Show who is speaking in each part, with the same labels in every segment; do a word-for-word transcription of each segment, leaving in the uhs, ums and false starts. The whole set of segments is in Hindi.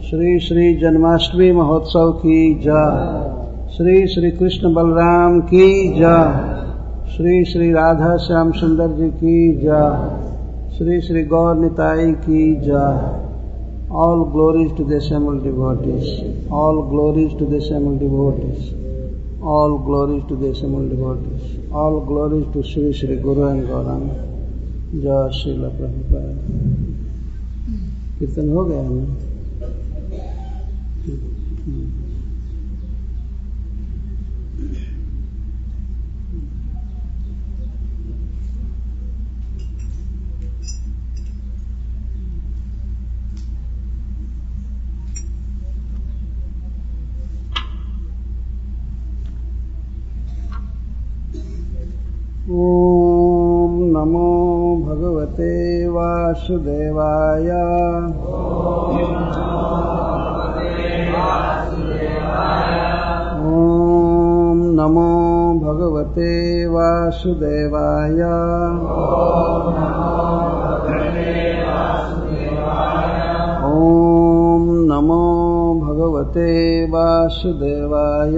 Speaker 1: श्री श्री जन्माष्टमी महोत्सव की जय। श्री श्री कृष्ण बलराम की जय। श्री श्री राधा श्याम सुंदर जी की जय। श्री श्री गौर निताई की जय। All glories to the assembled devotees. All glories to the assembled devotees. All glories to the assembled devotees. All glories to Shri Shri Guru and Gaurang. जय श्रील प्रभुपाद। कीर्तन हो गया है ना? ओम नमो भगवते वासुदेवाय। ओम नमो भगवते वासुदेवाय। ओम नमो भगवते वासुदेवाय।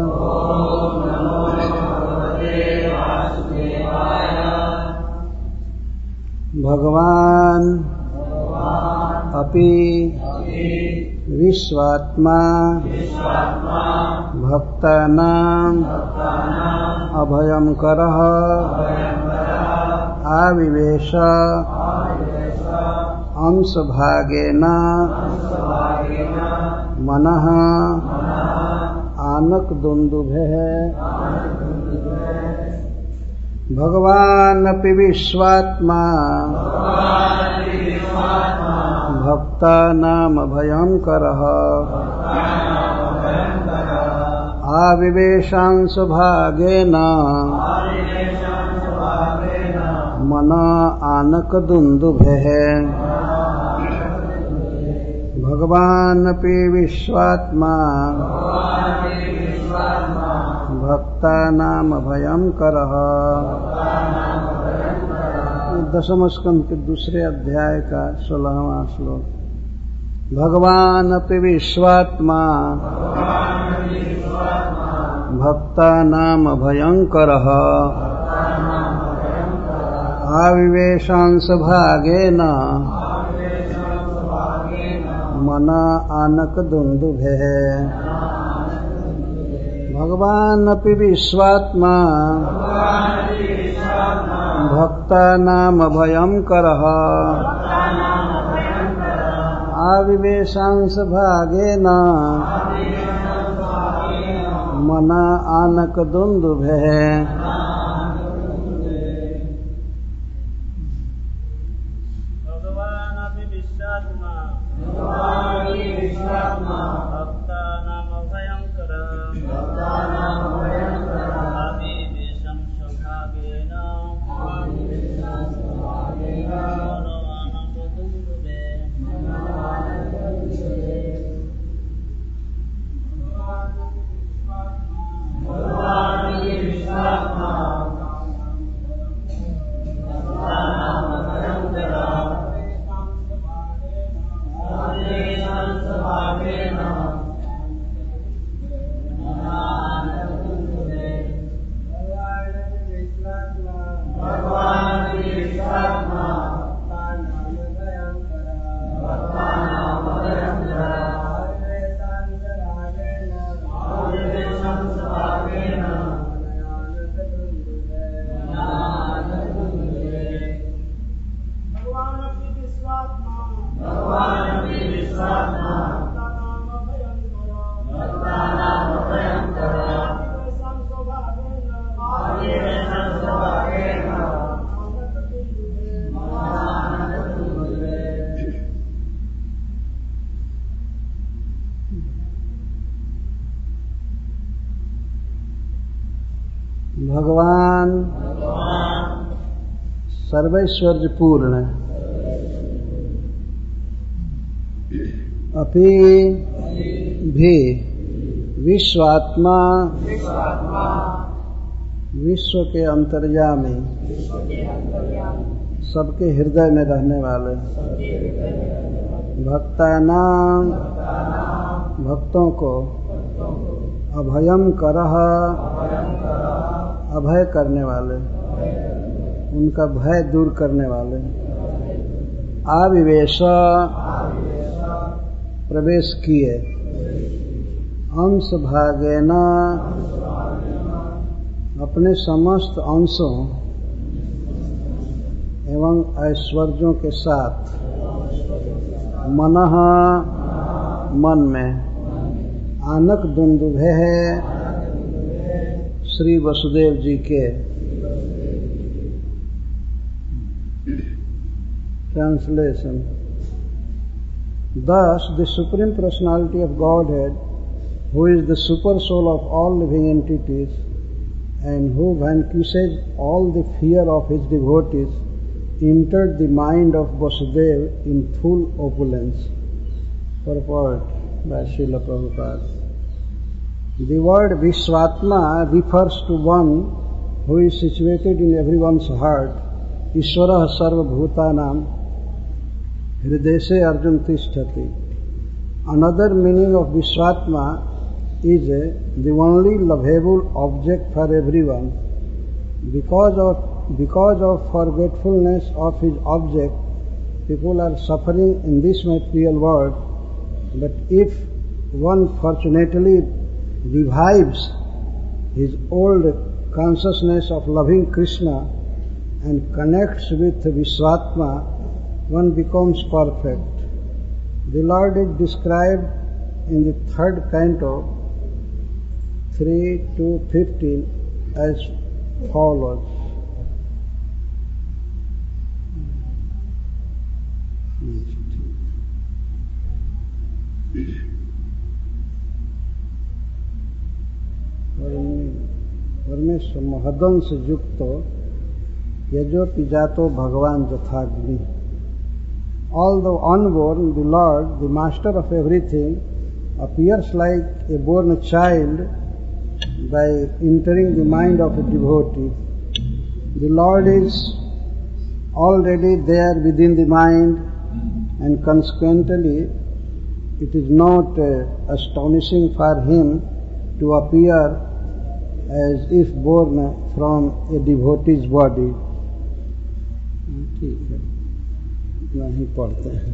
Speaker 1: भगवान अपि विश्वात्मा भक्तानां अभयंकरः आविवेश अंशभागेन मनः आनकदुन्दुभेः। भगवान अपि विश्वात्मा भक्तानां अभयंकरः आविवेशांश भागेन मन आनकदुन्दुभेः। भगवान अपि विश्वात्मा भक्तानां अभयंकरः। दशम स्कंध के दूसरे अध्याय का सोलहवां श्लोक। भगवान अपि विश्वात्मा भक्तानां अभयंकरः आविवेशांश भागेन मन आनकदुन्दुभेः। भगवान अपि विश्वात्मा भक्तानां अभयंकरः आविवेशांश भागेन मन आनकदुन्दुभेः। भगवान सर्वैश्वर्य पूर्ण अपि भी विश्वात्मा विश्व के अंतर्यामी सबके हृदय में रहने वाले भक्तानां भक्तों को अभयम करह अभय करने वाले, उनका भय दूर करने वाले। आविवेश प्रवेश किए, अंश भागेन अपने समस्त अंशों एवं ऐश्वर्यों के साथ, मनः मन में, आनक दुंदुभे है श्री वसुदेव जी के। Translation. Thus, the Supreme Personality of Godhead, who is the super soul of all living entities and who vanquishes all the fear of his devotees, entered the mind of Vasudeva in full opulence. Purport by Srila Prabhupada. The word Vishwatma refers to one who is situated in everyone's heart. Ishwarah sarvabhutanam hrideshe arjun tishtati. Another meaning of Vishwatma is the only lovable object for everyone. Because of because of forgetfulness of his object, people are suffering in this material world. But if one fortunately revives his old consciousness of loving Krishna and connects with Vishwatma, one becomes perfect. The Lord is described in the third canto, three to fifteen, as follows. परमेश्वर महदंस युक्तो यजोपि जातो भगवान जथाग्नि. Although unborn, the Lord, the master of everything, appears like a born child by entering the mind of a devotee. The Lord is already there within the mind, and consequently it is not uh, astonishing for him to appear as if born from a devotee's body. ठीक है, इतना ही पढ़ते हैं.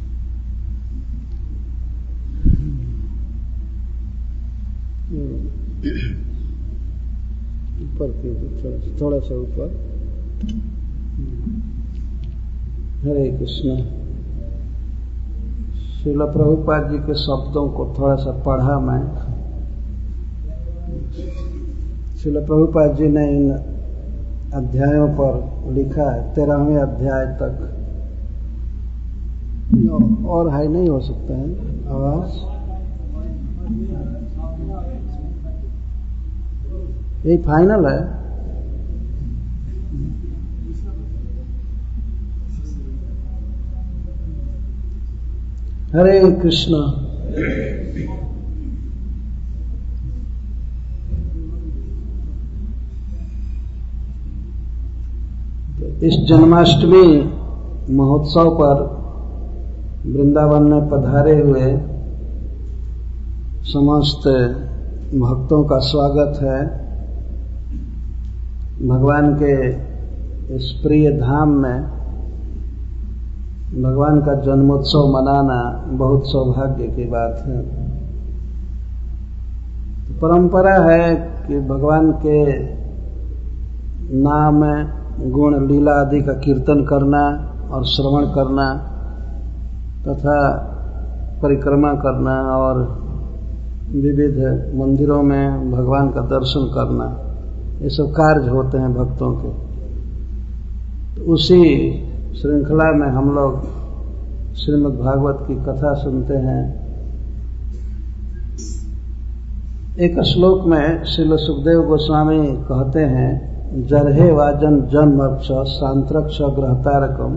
Speaker 1: ऊपर की थोड़ा सा ऊपर. हरे कृष्ण. श्रील प्रभुपाद जी के शब्दों को थोड़ा सा पढ़ा मैं. श्रील प्रभुपाद जी ने इन अध्यायों पर लिखा है, तेरहवें अध्याय तक. और हाई नहीं हो सकता है आवाज? यही फाइनल है. हरे कृष्ण. इस जन्माष्टमी महोत्सव पर वृंदावन में पधारे हुए समस्त भक्तों का स्वागत है. भगवान के इस प्रिय धाम में भगवान का जन्मोत्सव मनाना बहुत सौभाग्य की बात है. तो परंपरा है कि भगवान के नाम, गुण, लीला आदि का कीर्तन करना और श्रवण करना तथा परिक्रमा करना और विविध मंदिरों में भगवान का दर्शन करना, ये सब कार्य होते हैं भक्तों के. तो उसी श्रृंखला में हम लोग श्रीमद् भागवत की कथा सुनते हैं. एक श्लोक में श्रील सुखदेव गोस्वामी कहते हैं, जरहे वाजन जन्मर्क्ष सांत्रक्ष ग्रहतारकम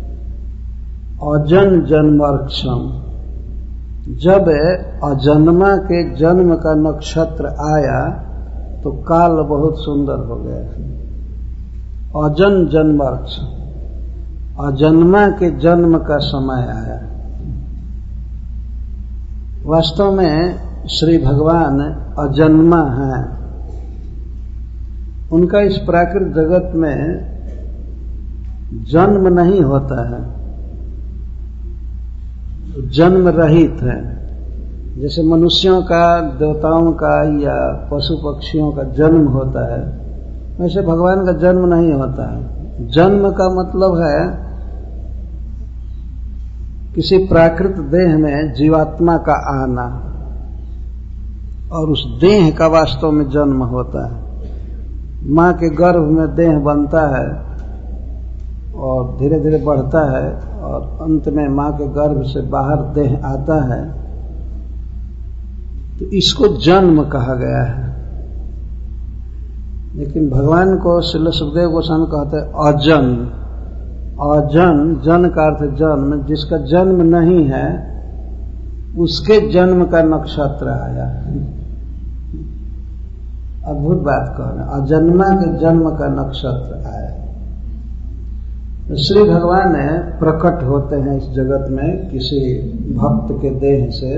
Speaker 1: अजन जन्मर्क्षम. जब अजन्मा के जन्म का नक्षत्र आया तो काल बहुत सुंदर हो गया. अजन जन्मर्क्ष, अजन्मा के जन्म का समय आया. वास्तव में श्री भगवान अजन्मा हैं। उनका इस प्राकृतिक जगत में जन्म नहीं होता है, जन्म रहित है। जैसे मनुष्यों का, देवताओं का या पशु पक्षियों का जन्म होता है, वैसे भगवान का जन्म नहीं होता है। जन्म का मतलब है किसी प्राकृत देह में जीवात्मा का आना, और उस देह का वास्तव में जन्म होता है। मां के गर्भ में देह बनता है और धीरे धीरे बढ़ता है, और अंत में मां के गर्भ से बाहर देह आता है, तो इसको जन्म कहा गया है। लेकिन भगवान को श्रील सुखदेव गोस्वामी कहते हैं अजन। अजन, जन का अर्थ जन्म, जिसका जन्म नहीं है उसके जन्म का नक्षत्र आया। अद्भुत बात कह रहे हैं, अजन्मा के जन्म का नक्षत्र आया। श्री भगवान प्रकट होते हैं इस जगत में किसी भक्त के देह से।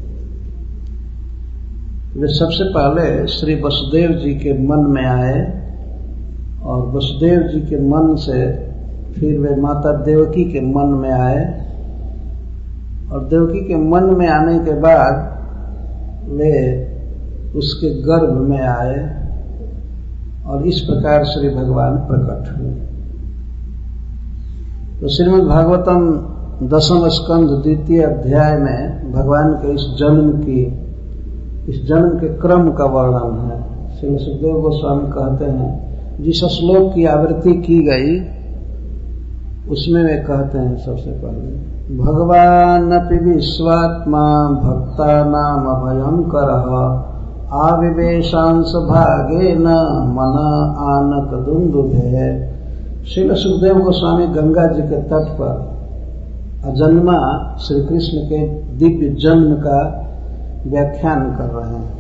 Speaker 1: वे सबसे पहले श्री वसुदेव जी के मन में आए, और वसुदेव जी के मन से फिर वे माता देवकी के मन में आए, और देवकी के मन में आने के बाद वे उसके गर्भ में आए, और इस प्रकार श्री भगवान प्रकट हुए। तो श्रीमद् भागवतम दसम स्कंध द्वितीय अध्याय में भगवान के इस जन्म की, इस जन्म के क्रम का वर्णन है। श्री सुखदेव गोस्वामी कहते हैं, जिस श्लोक की आवृत्ति की गई उसमें वे कहते हैं सबसे पहले, भगवान अपि विश्वात्मा भक्तानाम अभयंकरः आविवेशांश भागेन मन आनक दुंदुभे। श्री सुखदेव गोस्वामी गंगा जी के तट पर अजन्मा श्री कृष्ण के दिव्य जन्म का व्याख्यान कर रहे हैं,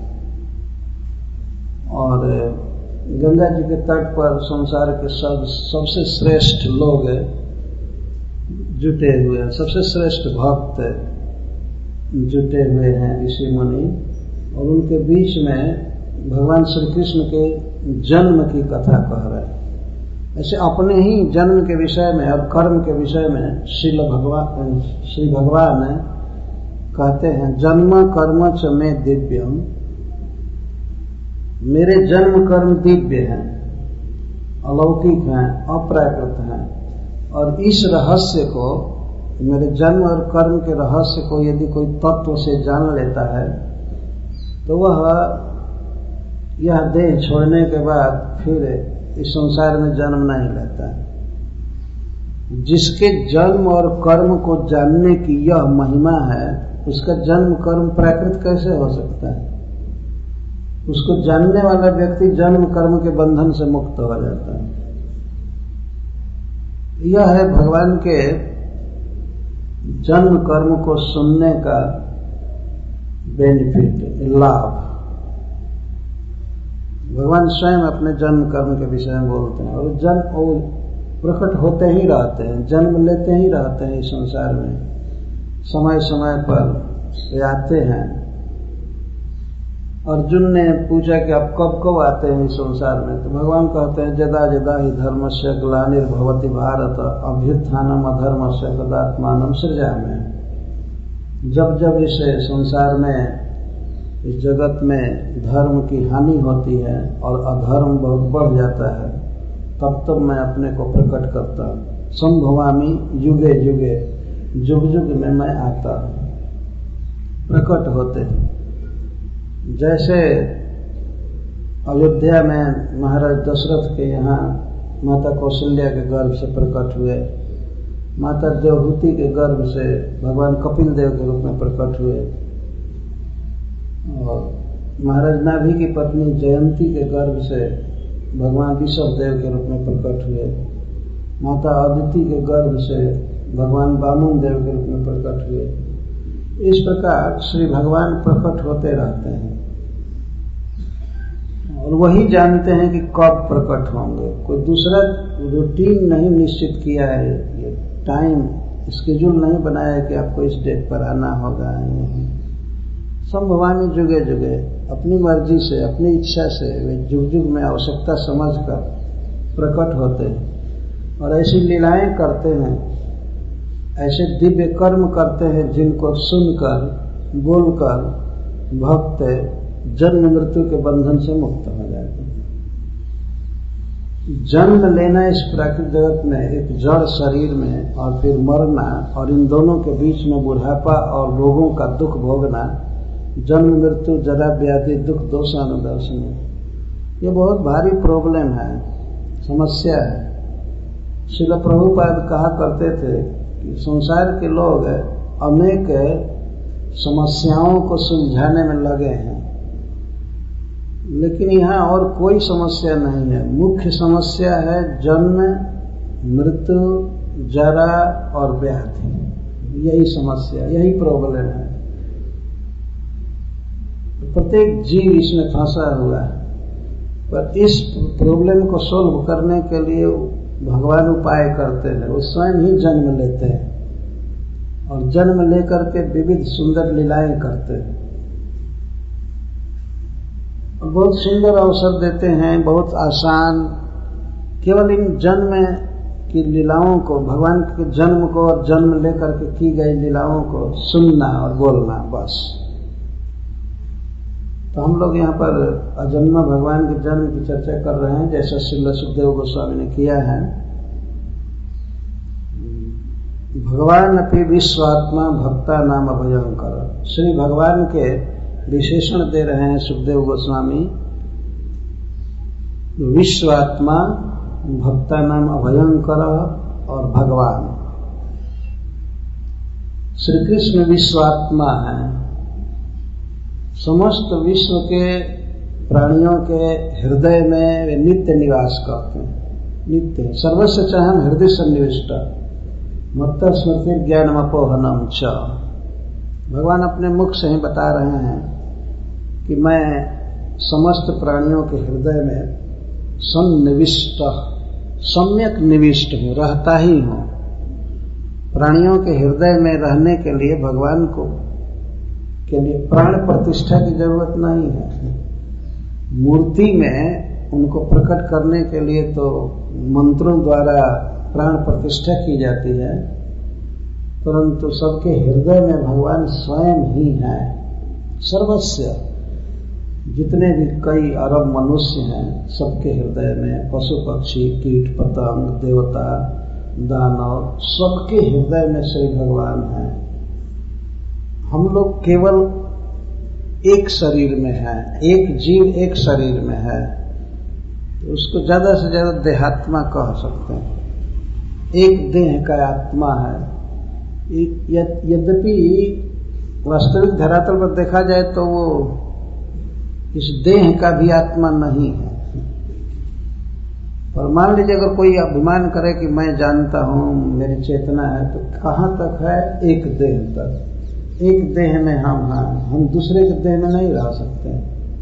Speaker 1: और गंगा जी के तट पर संसार के सब सबसे श्रेष्ठ लोग जुटे हुए हैं, सबसे श्रेष्ठ भक्त जुटे हुए हैं, ऋषि मुनि, और उनके बीच में भगवान श्री कृष्ण के जन्म की कथा कह रहे हैं। ऐसे अपने ही जन्म के विषय में और कर्म के विषय में श्री भगवान श्री भगवान कहते हैं, जन्म कर्म च में दिव्यम, मेरे जन्म कर्म दिव्य हैं, अलौकिक हैं, अप्राकृत हैं, और इस रहस्य को, मेरे जन्म और कर्म के रहस्य को यदि कोई तत्व से जान लेता है तो वह यह देह छोड़ने के बाद फिर इस संसार में जन्म नहीं लेता है। जिसके जन्म और कर्म को जानने की यह महिमा है, उसका जन्म कर्म प्राकृत कैसे हो सकता है? उसको जानने वाला व्यक्ति जन्म कर्म के बंधन से मुक्त हो जाता है। यह है भगवान के जन्म कर्म को सुनने का बेनिफिट, लाभ। भगवान स्वयं अपने जन्म कर्म के विषय में बोलते हैं, और जन्म और प्रकट होते ही रहते हैं, जन्म लेते ही रहते हैं इस संसार में, समय समय पर वे आते हैं। अर्जुन ने पूछा कि आप कब कब आते हैं इस संसार में, तो भगवान कहते हैं, जदा जदा ही धर्मस्य ग्लानिर्भवति भारत अभ्युत्थानम अधर्मस्य तदात्मानं सृजामि। जब जब इस संसार में, इस जगत में धर्म की हानि होती है और अधर्म बहुत बढ़ जाता है, तब तब मैं अपने को प्रकट करता हूँ। संभवामि युगे युगे, जुग जुग में मैं आता हूँ, प्रकट होते हैं। जैसे अयोध्या में महाराज दशरथ के यहाँ माता कौशल्या के गर्भ से प्रकट हुए, माता देवहूति के गर्भ से भगवान कपिल देव के रूप में प्रकट हुए, और महाराज नाभि की पत्नी जयंती के गर्भ से भगवान ऋषभ देव के रूप में प्रकट हुए, माता अदिति के गर्भ से भगवान वामन देव के रूप में प्रकट हुए। इस प्रकार श्री भगवान प्रकट होते रहते हैं, और वही जानते हैं कि कब प्रकट होंगे। कोई दूसरा रूटीन नहीं निश्चित किया है, ये टाइम स्केड्यूल नहीं बनाया है कि आपको इस डेट पर आना होगा। संभवामी जुगे जुगे अपनी मर्जी से, अपनी इच्छा से वे जुग जुग में आवश्यकता समझकर प्रकट होते हैं और ऐसी लीलाएं करते हैं, ऐसे दिव्य कर्म करते हैं जिनको सुनकर, बोलकर भक्त जन्म मृत्यु के बंधन से मुक्त हो जाते हैं। जन्म लेना इस प्राकृतिक जगत में एक जड़ शरीर में और फिर मरना, और इन दोनों के बीच में बुढ़ापा और रोगों का दुख भोगना, जन्म मृत्यु जरा व्याधि दुख दोषानुदर्शन, ये बहुत भारी प्रॉब्लम है, समस्या है। श्रील प्रभुपाद कहा करते थे कि संसार के लोग अनेक समस्याओं को सुलझाने में लगे हैं, लेकिन यहाँ और कोई समस्या नहीं है। मुख्य समस्या है जन्म मृत्यु जरा और व्याधि, यही समस्या, यही प्रॉब्लम है। प्रत्येक जीव इसमें फंसा हुआ है, पर इस प्रॉब्लम को सोल्व करने के लिए भगवान उपाय करते हैं। वो स्वयं ही जन्म लेते हैं और जन्म लेकर के विविध सुंदर लीलाएं करते हैं और बहुत सुंदर अवसर देते हैं, बहुत आसान। केवल इन जन्म की लीलाओं को, भगवान के जन्म को और जन्म लेकर के की गई लीलाओं को सुनना और बोलना, बस। तो हम लोग यहाँ पर अजन्मा भगवान के जन्म की चर्चा कर रहे हैं, जैसा श्रील सुखदेव गोस्वामी ने किया है। भगवान अपि विश्वात्मा भक्ता नाम अभयंकर, श्री भगवान के विशेषण दे रहे हैं सुखदेव गोस्वामी। विश्वात्मा भक्ता नाम अभयंकर और भगवान श्री कृष्ण विश्वात्मा है, समस्त विश्व के प्राणियों के हृदय में वे नित्य निवास करते हैं। नित्य सर्वस्व चाहम हृदय सन्निविष्ट मत्त स्मृति ज्ञान अपोहनम च। भगवान अपने मुख से ही बता रहे हैं कि मैं समस्त प्राणियों के हृदय में सन्निविष्ट, सम्यक निविष्ट हूँ, रहता ही हूँ। प्राणियों के हृदय में रहने के लिए भगवान को के लिए प्राण प्रतिष्ठा की जरूरत नहीं है। मूर्ति में उनको प्रकट करने के लिए तो मंत्रों द्वारा प्राण प्रतिष्ठा की जाती है, परंतु सबके हृदय में भगवान स्वयं ही है। सर्वस्व जितने भी कई अरब मनुष्य हैं, सबके हृदय में पशु पक्षी कीट पतंग देवता दानव, सबके हृदय में श्री भगवान है। हम लोग केवल एक शरीर में है, एक जीव एक शरीर में है, तो उसको ज्यादा से ज्यादा देहात्मा कह सकते हैं। एक देह का आत्मा है। यद्यपि वास्तविक धरातल पर देखा जाए तो वो इस देह का भी आत्मा नहीं है। पर मान लीजिए अगर कोई अभिमान करे कि मैं जानता हूं, मेरी चेतना है, तो कहां तक है? एक देह तक। एक देह में हम हैं, हम दूसरे के देह में नहीं रह सकते।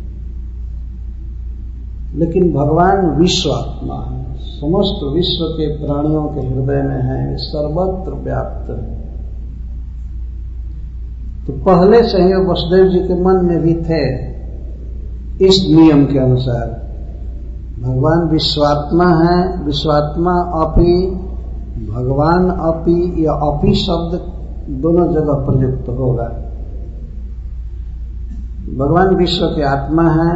Speaker 1: लेकिन भगवान विश्वात्मा है, समस्त विश्व के प्राणियों के हृदय में है, सर्वत्र व्याप्त है। तो पहले से ही वसुदेव जी के मन में भी थे इस नियम के अनुसार। भगवान विश्वात्मा है, विश्वात्मा अपि, भगवान अपि, या अपि शब्द दोनों जगह प्रयुक्त होगा। भगवान विश्व के आत्मा है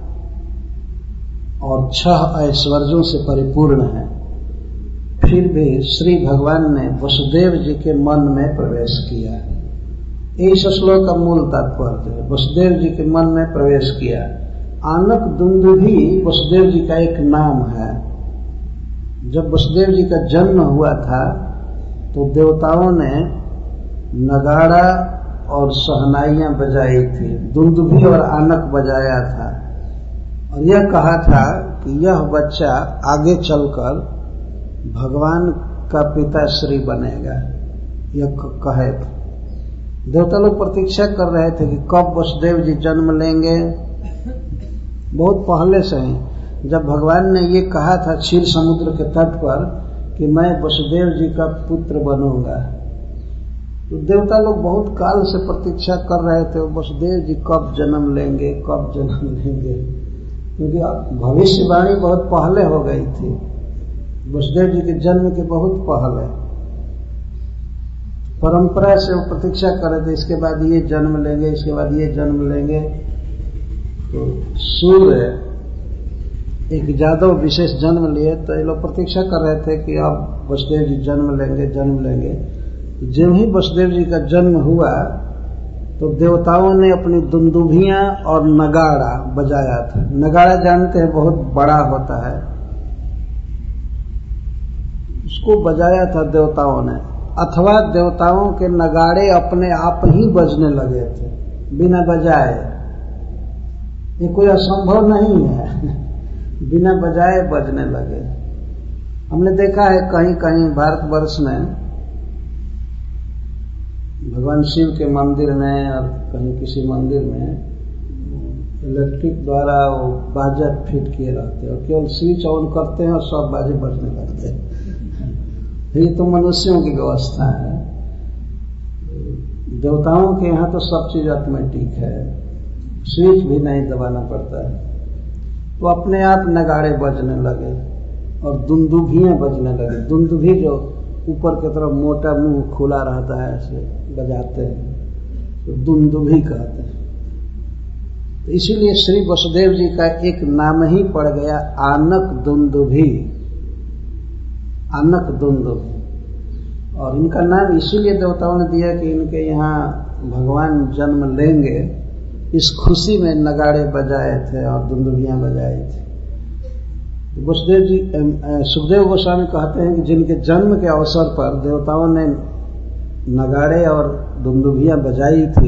Speaker 1: और छह ऐश्वर्यों से परिपूर्ण है। फिर भी श्री भगवान ने वसुदेव जी के मन में प्रवेश किया। इस श्लोक का मूल तात्पर्य है, वसुदेव जी के मन में प्रवेश किया। आनक दुंदु भी वसुदेव जी का एक नाम है। जब वसुदेव जी का जन्म हुआ था तो देवताओं ने नगाड़ा और सहनाइयां बजाई थी, दुंदुभी और आनक बजाया था, और यह कहा था कि यह बच्चा आगे चलकर भगवान का पिताश्री बनेगा। यह कहे थे। देवता लोग प्रतीक्षा कर रहे थे कि कब वसुदेव जी जन्म लेंगे। बहुत पहले से ही जब भगवान ने ये कहा था क्षीर समुद्र के तट पर कि मैं वसुदेव जी का पुत्र बनूंगा, तो देवता लोग बहुत काल से प्रतीक्षा कर रहे थे वसुदेव जी कब जन्म लेंगे, कब जन्म लेंगे, क्योंकि भविष्यवाणी बहुत पहले हो गई थी, वसुदेव जी के जन्म के बहुत पहले परंपरा से वो प्रतीक्षा कर रहे थे, इसके बाद ये जन्म लेंगे, इसके बाद ये जन्म लेंगे। तो सूर्य एक जादव विशेष जन्म लिए, तो ये लोग प्रतीक्षा कर रहे थे कि अब वसुदेव जी जन्म लेंगे जन्म लेंगे। जब ही वसुदेव जी का जन्म हुआ तो देवताओं ने अपनी दुंदुभियां और नगाड़ा बजाया था। नगाड़ा जानते हैं, बहुत बड़ा होता है, उसको बजाया था देवताओं ने, अथवा देवताओं के नगाड़े अपने आप ही बजने लगे थे बिना बजाए। ये कोई असंभव नहीं है, बिना बजाए बजने लगे। हमने देखा है कहीं कहीं भारतवर्ष में भगवान शिव के मंदिर में और कहीं किसी मंदिर में इलेक्ट्रिक द्वारा वो बाजा फिट किए रहते हैं और केवल स्विच ऑन करते हैं और सब बाजे बजने लगते हैं। ये तो मनुष्यों की व्यवस्था है, देवताओं के यहाँ तो सब चीज ऑटोमेटिक है, स्विच भी नहीं दबाना पड़ता है। तो अपने आप नगाड़े बजने लगे और दुंदुभियां बजने लगे। दुंदुभी जो ऊपर की तरफ मोटा मुंह खुला रहता है, ऐसे बजाते हैं, तो दुंदुभी कहते हैं। तो इसीलिए श्री वसुदेव जी का एक नाम ही पड़ गया आनक दुंदुभी, आनक दुंदुभी। और इनका नाम इसीलिए देवताओं ने दिया कि इनके यहाँ भगवान जन्म लेंगे, इस खुशी में नगाड़े बजाए थे और दुंदुभियां बजाई थी। वसुदेव जी, सुखदेव गोस्वामी कहते हैं कि जिनके जन्म के अवसर पर देवताओं ने नगाड़े और दुंदुभियां बजाई थी,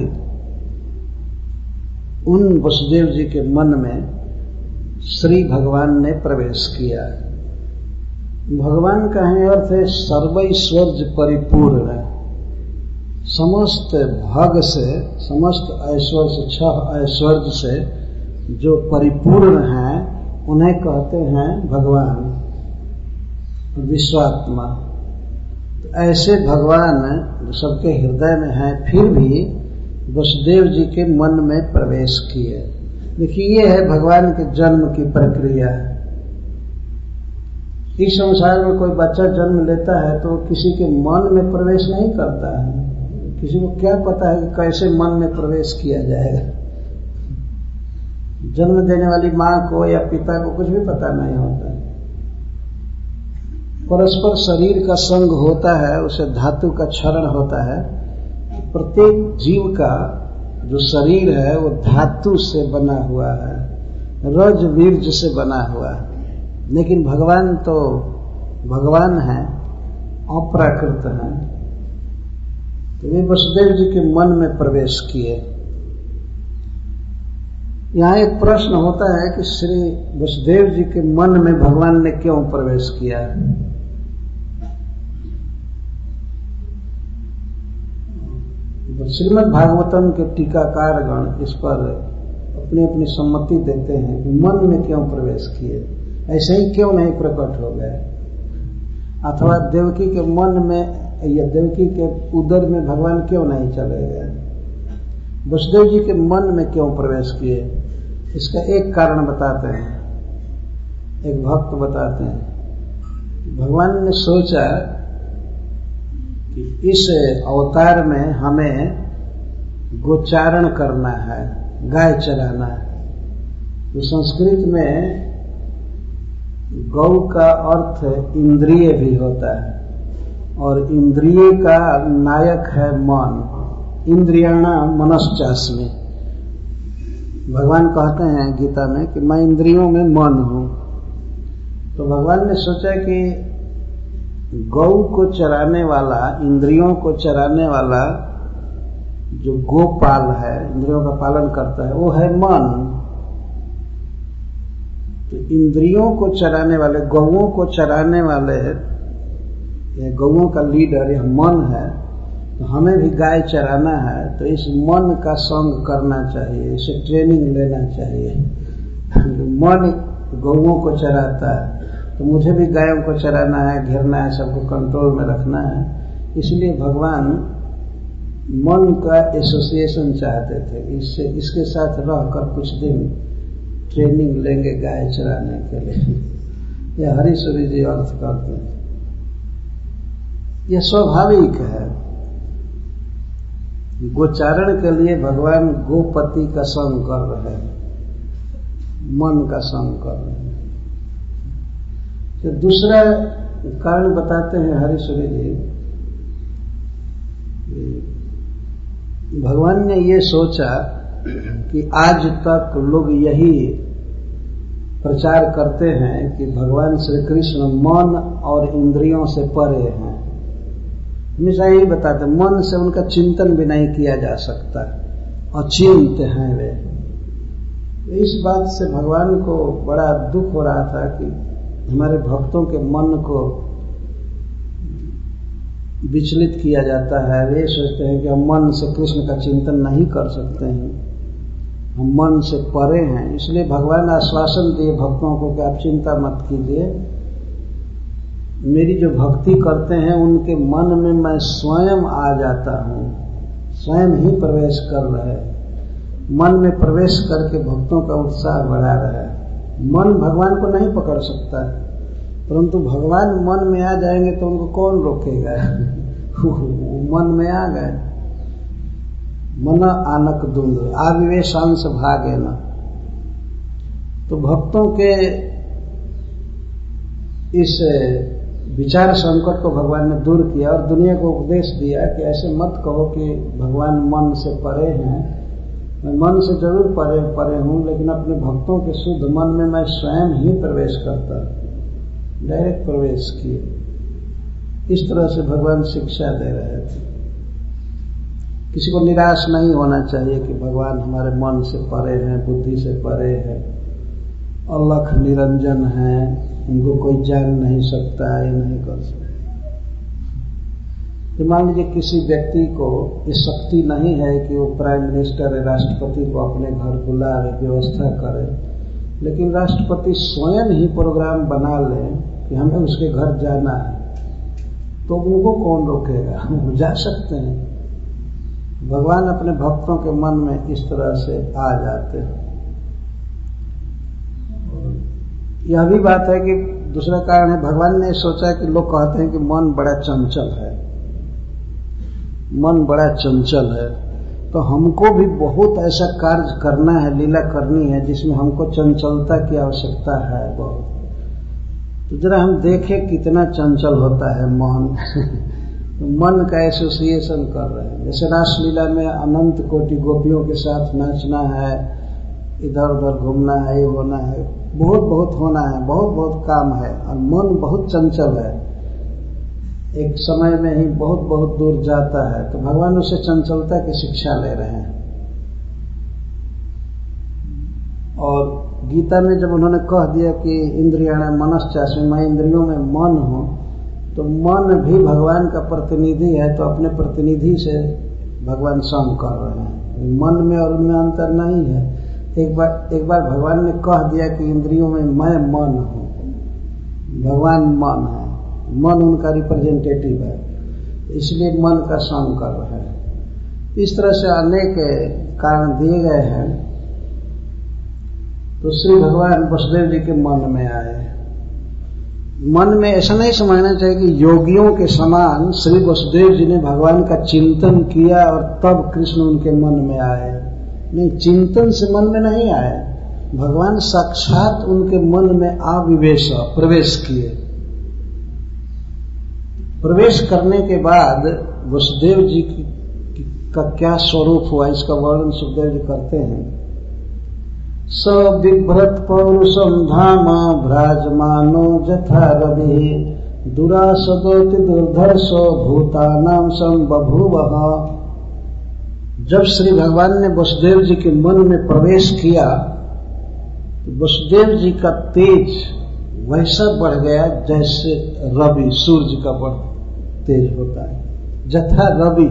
Speaker 1: उन वसुदेव जी के मन में श्री भगवान ने प्रवेश किया। भगवान का है अर्थ है सर्वैश्वर्य परिपूर्ण, समस्त भाग से, समस्त ऐश्वर्य से, छह ऐश्वर्य से जो परिपूर्ण हैं उन्हें कहते हैं भगवान, विश्वात्मा। तो ऐसे भगवान जो सबके हृदय में हैं, फिर भी वसुदेव जी के मन में प्रवेश किए। देखिए, ये है भगवान के जन्म की प्रक्रिया। इस संसार में कोई बच्चा जन्म लेता है तो किसी के मन में प्रवेश नहीं करता है, किसी को क्या पता है कि कैसे मन में प्रवेश किया जाएगा। जन्म देने वाली माँ को या पिता को कुछ भी पता नहीं होता है। परस्पर शरीर का संग होता है, उसे धातु का क्षरण होता है। प्रत्येक जीव का जो शरीर है वो धातु से बना हुआ है, रज वीर्ज से बना हुआ है। लेकिन भगवान तो भगवान है, अप्राकृत है। तो वे वसुदेव जी के मन में प्रवेश किए। यहाँ एक प्रश्न होता है कि श्री वसुदेव जी के मन में भगवान ने क्यों प्रवेश किया। श्रीमद् भागवतम के टीकाकारगण इस पर अपनी अपनी सम्मति देते हैं कि मन में क्यों प्रवेश किए, ऐसे ही क्यों नहीं प्रकट हो गए, अथवा देवकी के मन में या देवकी के उदर में भगवान क्यों नहीं चले गए, वसुदेव जी के मन में क्यों प्रवेश किए। इसका एक कारण बताते हैं, एक भक्त बताते हैं। भगवान ने सोचा कि इस अवतार में हमें गोचारण करना है, गाय चराना है। तो संस्कृत में गौ का अर्थ इंद्रिय भी होता है और इंद्रिय का नायक है मन। इंद्रियाणाम मनश्चास्मि, भगवान कहते हैं गीता में कि मैं इंद्रियों में मन हूं। तो भगवान ने सोचा कि गौ को चराने वाला, इंद्रियों को चराने वाला जो गोपाल है, इंद्रियों का पालन करता है, वो है मन। तो इंद्रियों को चराने वाले, गौओं को चराने वाले, गौओं का लीडर यह मन है। तो हमें भी गाय चराना है, तो इस मन का संग करना चाहिए, इसे ट्रेनिंग लेना चाहिए। मन गौओं को चराता है, तो मुझे भी गायों को चराना है, घेरना है, सबको कंट्रोल में रखना है। इसलिए भगवान मन का एसोसिएशन चाहते थे, इससे इसके साथ रहकर कुछ दिन ट्रेनिंग लेंगे गाय चराने के लिए। यह हरीश्वरी जी अर्थ करते हैं। यह स्वाभाविक है। गोचारण के लिए भगवान गोपति का संग कर रहे हैं, मन का संग कर रहे हैं। तो दूसरा कारण बताते हैं हरीश्वरी जी, भगवान ने ये सोचा कि आज तक लोग यही प्रचार करते हैं कि भगवान श्री कृष्ण मन और इंद्रियों से परे हैं। हमेशा यही बताते, मन से उनका चिंतन भी नहीं किया जा सकता, अचिंत्य हैं वे। इस बात से भगवान को बड़ा दुख हो रहा था कि हमारे भक्तों के मन को विचलित किया जाता है। वे सोचते हैं कि हम मन से कृष्ण का चिंतन नहीं कर सकते हैं, हम मन से परे हैं। इसलिए भगवान आश्वासन दिए भक्तों को कि आप चिंता मत कीजिए, मेरी जो भक्ति करते हैं उनके मन में मैं स्वयं आ जाता हूँ, स्वयं ही प्रवेश कर रहे हैं। मन में प्रवेश करके भक्तों का उत्साह बढ़ा रहा है। मन भगवान को नहीं पकड़ सकता, परंतु भगवान मन में आ जाएंगे तो उनको कौन रोकेगा। मन में आ गए। मन आनक दुंद आविवेशांश भागे न। तो भक्तों के इस विचार संकट को भगवान ने दूर किया और दुनिया को उपदेश दिया कि ऐसे मत कहो कि भगवान मन से परे हैं। मैं मन से जरूर परे परे हूं, लेकिन अपने भक्तों के शुद्ध मन में मैं स्वयं ही प्रवेश करता, डायरेक्ट प्रवेश किए। इस तरह से भगवान शिक्षा दे रहे थे। किसी को निराश नहीं होना चाहिए कि भगवान हमारे मन से परे हैं, बुद्धि से परे है, अलख निरंजन है, उनको कोई जान नहीं सकता, ये नहीं कर सकता। तो मान लीजिए किसी व्यक्ति को ये शक्ति नहीं है कि वो प्राइम मिनिस्टर राष्ट्रपति को अपने घर बुलावे, व्यवस्था करे, लेकिन राष्ट्रपति स्वयं ही प्रोग्राम बना ले कि हमें उसके घर जाना है, तो उनको कौन रोकेगा? वो जा सकते हैं। भगवान अपने भक्तों के मन में इस तरह से आ जाते हैं। यह भी बात है कि दूसरा कारण है, भगवान ने सोचा कि लोग कहते हैं कि मन बड़ा चंचल है, मन बड़ा चंचल है, तो हमको भी बहुत ऐसा कार्य करना है, लीला करनी है जिसमें हमको चंचलता की आवश्यकता है बहुत। तो जरा हम देखें कितना चंचल होता है मन। तो मन का एसोसिएशन कर रहे हैं। जैसे रासलीला में अनंत कोटि गोपियों के साथ नाचना है, इधर उधर घूमना है, ये होना है, बहुत बहुत होना है, बहुत बहुत काम है, और मन बहुत चंचल है, एक समय में ही बहुत बहुत दूर जाता है। तो भगवान उससे चंचलता की शिक्षा ले रहे हैं। और गीता में जब उन्होंने कह दिया कि इंद्रियाणाम मनश्चास्मि, मैं इंद्रियों में मन हूं, तो मन भी भगवान का प्रतिनिधि है, तो अपने प्रतिनिधि से भगवान संग कर रहे हैं। मन में और उनमें अंतर नहीं है। एक बार एक बार भगवान ने कह दिया कि इंद्रियों में मैं मन हूं, भगवान मन है, मन उनका रिप्रेजेंटेटिव है, इसलिए मन का संग कर रहे हैं। इस तरह से अनेक कारण दिए गए हैं। तो श्री भगवान वसुदेव जी के मन में आए। मन में ऐसा नहीं समझना चाहिए कि योगियों के समान श्री वसुदेव जी ने भगवान का चिंतन किया और तब कृष्ण उनके मन में आए। नहीं, चिंतन से मन में नहीं आए, भगवान साक्षात उनके मन में आविवेश प्रवेश किए। प्रवेश करने के बाद वसुदेव जी का क्या स्वरूप हुआ, इसका वर्णन सुखदेव जी करते हैं। स बिभ्रत पौरुषम धाम भ्राजमानो जथा रवि दुरासदोति दुर्धर्षो भूतानाम संबभूवः। जब श्री भगवान ने वसुदेव जी के मन में प्रवेश किया तो वसुदेव जी का तेज वैसा बढ़ गया जैसे रवि, सूर्य का बढ़ तेज होता है। जथा रवि,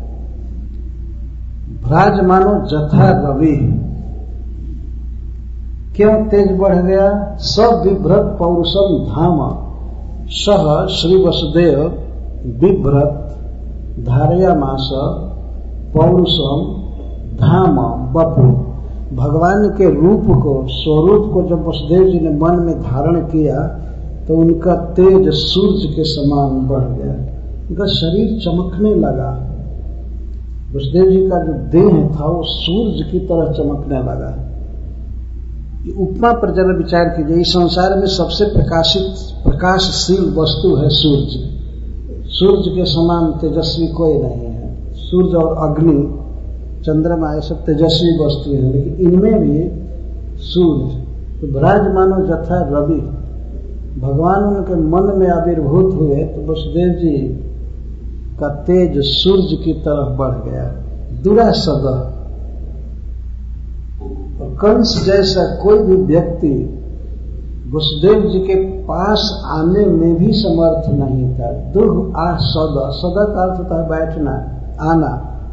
Speaker 1: भ्राजमानो जथा रवि, क्यों तेज बढ़ गया? सब विभ्रत पौरुषम धाम, सह श्री वसुदेव विभ्रत धारयामास पौरुषम धाम बपु, भगवान के रूप को, स्वरूप को जब वसुदेव जी ने मन में धारण किया तो उनका तेज सूर्य के समान बढ़ गया, उनका शरीर चमकने लगा। वसुदेव जी का जो देह था वो सूर्य की तरह चमकने लगा। ये उपमा पर जरा विचार कीजिए, इस संसार में सबसे प्रकाशित प्रकाशशील वस्तु है सूर्य। सूर्य के समान तेजस्वी कोई नहीं है। सूर्य और अग्नि, चंद्रमा, ये सब तेजस्वी वस्तु है, लेकिन इनमें भी सूर्य तो विराजमानो जथा रवि, भगवान उनके मन में आविर्भूत हुए तो वसुदेव जी का तेज सूर्य की तरफ बढ़ गया। दुरासद, कंस जैसा कोई भी व्यक्ति वसुदेव जी के पास आने में भी समर्थ नहीं था। दुर्ग आ सदा, सदा का अर्थ होता है बैठना, आना।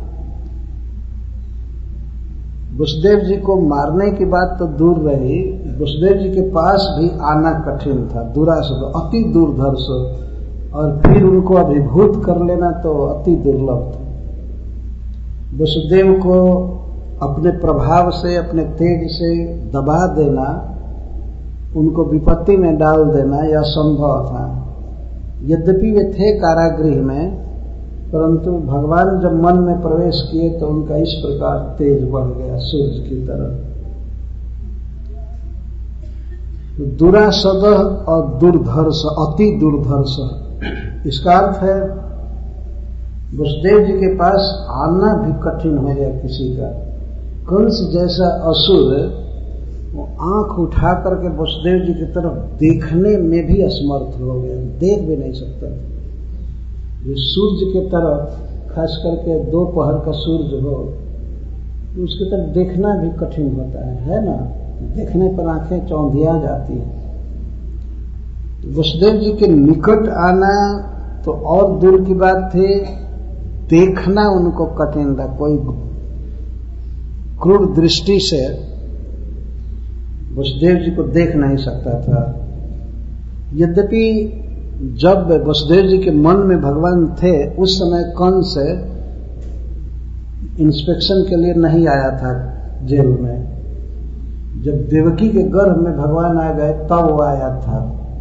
Speaker 1: वसुदेव जी को मारने की बात तो दूर रही, वसुदेव जी के पास भी आना कठिन था। दुरासद, अति दुर्धर्ष, और फिर उनको अभिभूत कर लेना तो अति दुर्लभ था। वसुदेव को अपने प्रभाव से, अपने तेज से दबा देना, उनको विपत्ति में डाल देना यह संभव था। यद्यपि वे थे कारागृह में, परंतु भगवान जब मन में प्रवेश किए तो उनका इस प्रकार तेज बढ़ गया सूर्य की तरह। दुरासद और दुर्धर्ष, अति दुर्धर्ष, इसका अर्थ है वसुदेव जी के पास आना भी कठिन हो गया किसी का। कंस जैसा असुर वो आंख उठा करके वसुदेव जी की तरफ देखने में भी असमर्थ हो गया, देख भी नहीं सकता। ये सूर्य के तरफ, खास करके दोपहर का सूर्य हो तो उसकी तरफ देखना भी कठिन होता है, है ना? देखने पर आंखें चौंधिया जाती हैं। वसुदेव जी के निकट आना तो और दूर की बात थी, देखना उनको कठिन था। कोई क्रूर दृष्टि से वसुदेव जी को देख नहीं सकता था। यद्यपि जब वसुदेव जी के मन में भगवान थे उस समय कंस इंस्पेक्शन के लिए नहीं आया था जेल में। जब देवकी के गर्भ में भगवान आ गए तब वो आया था।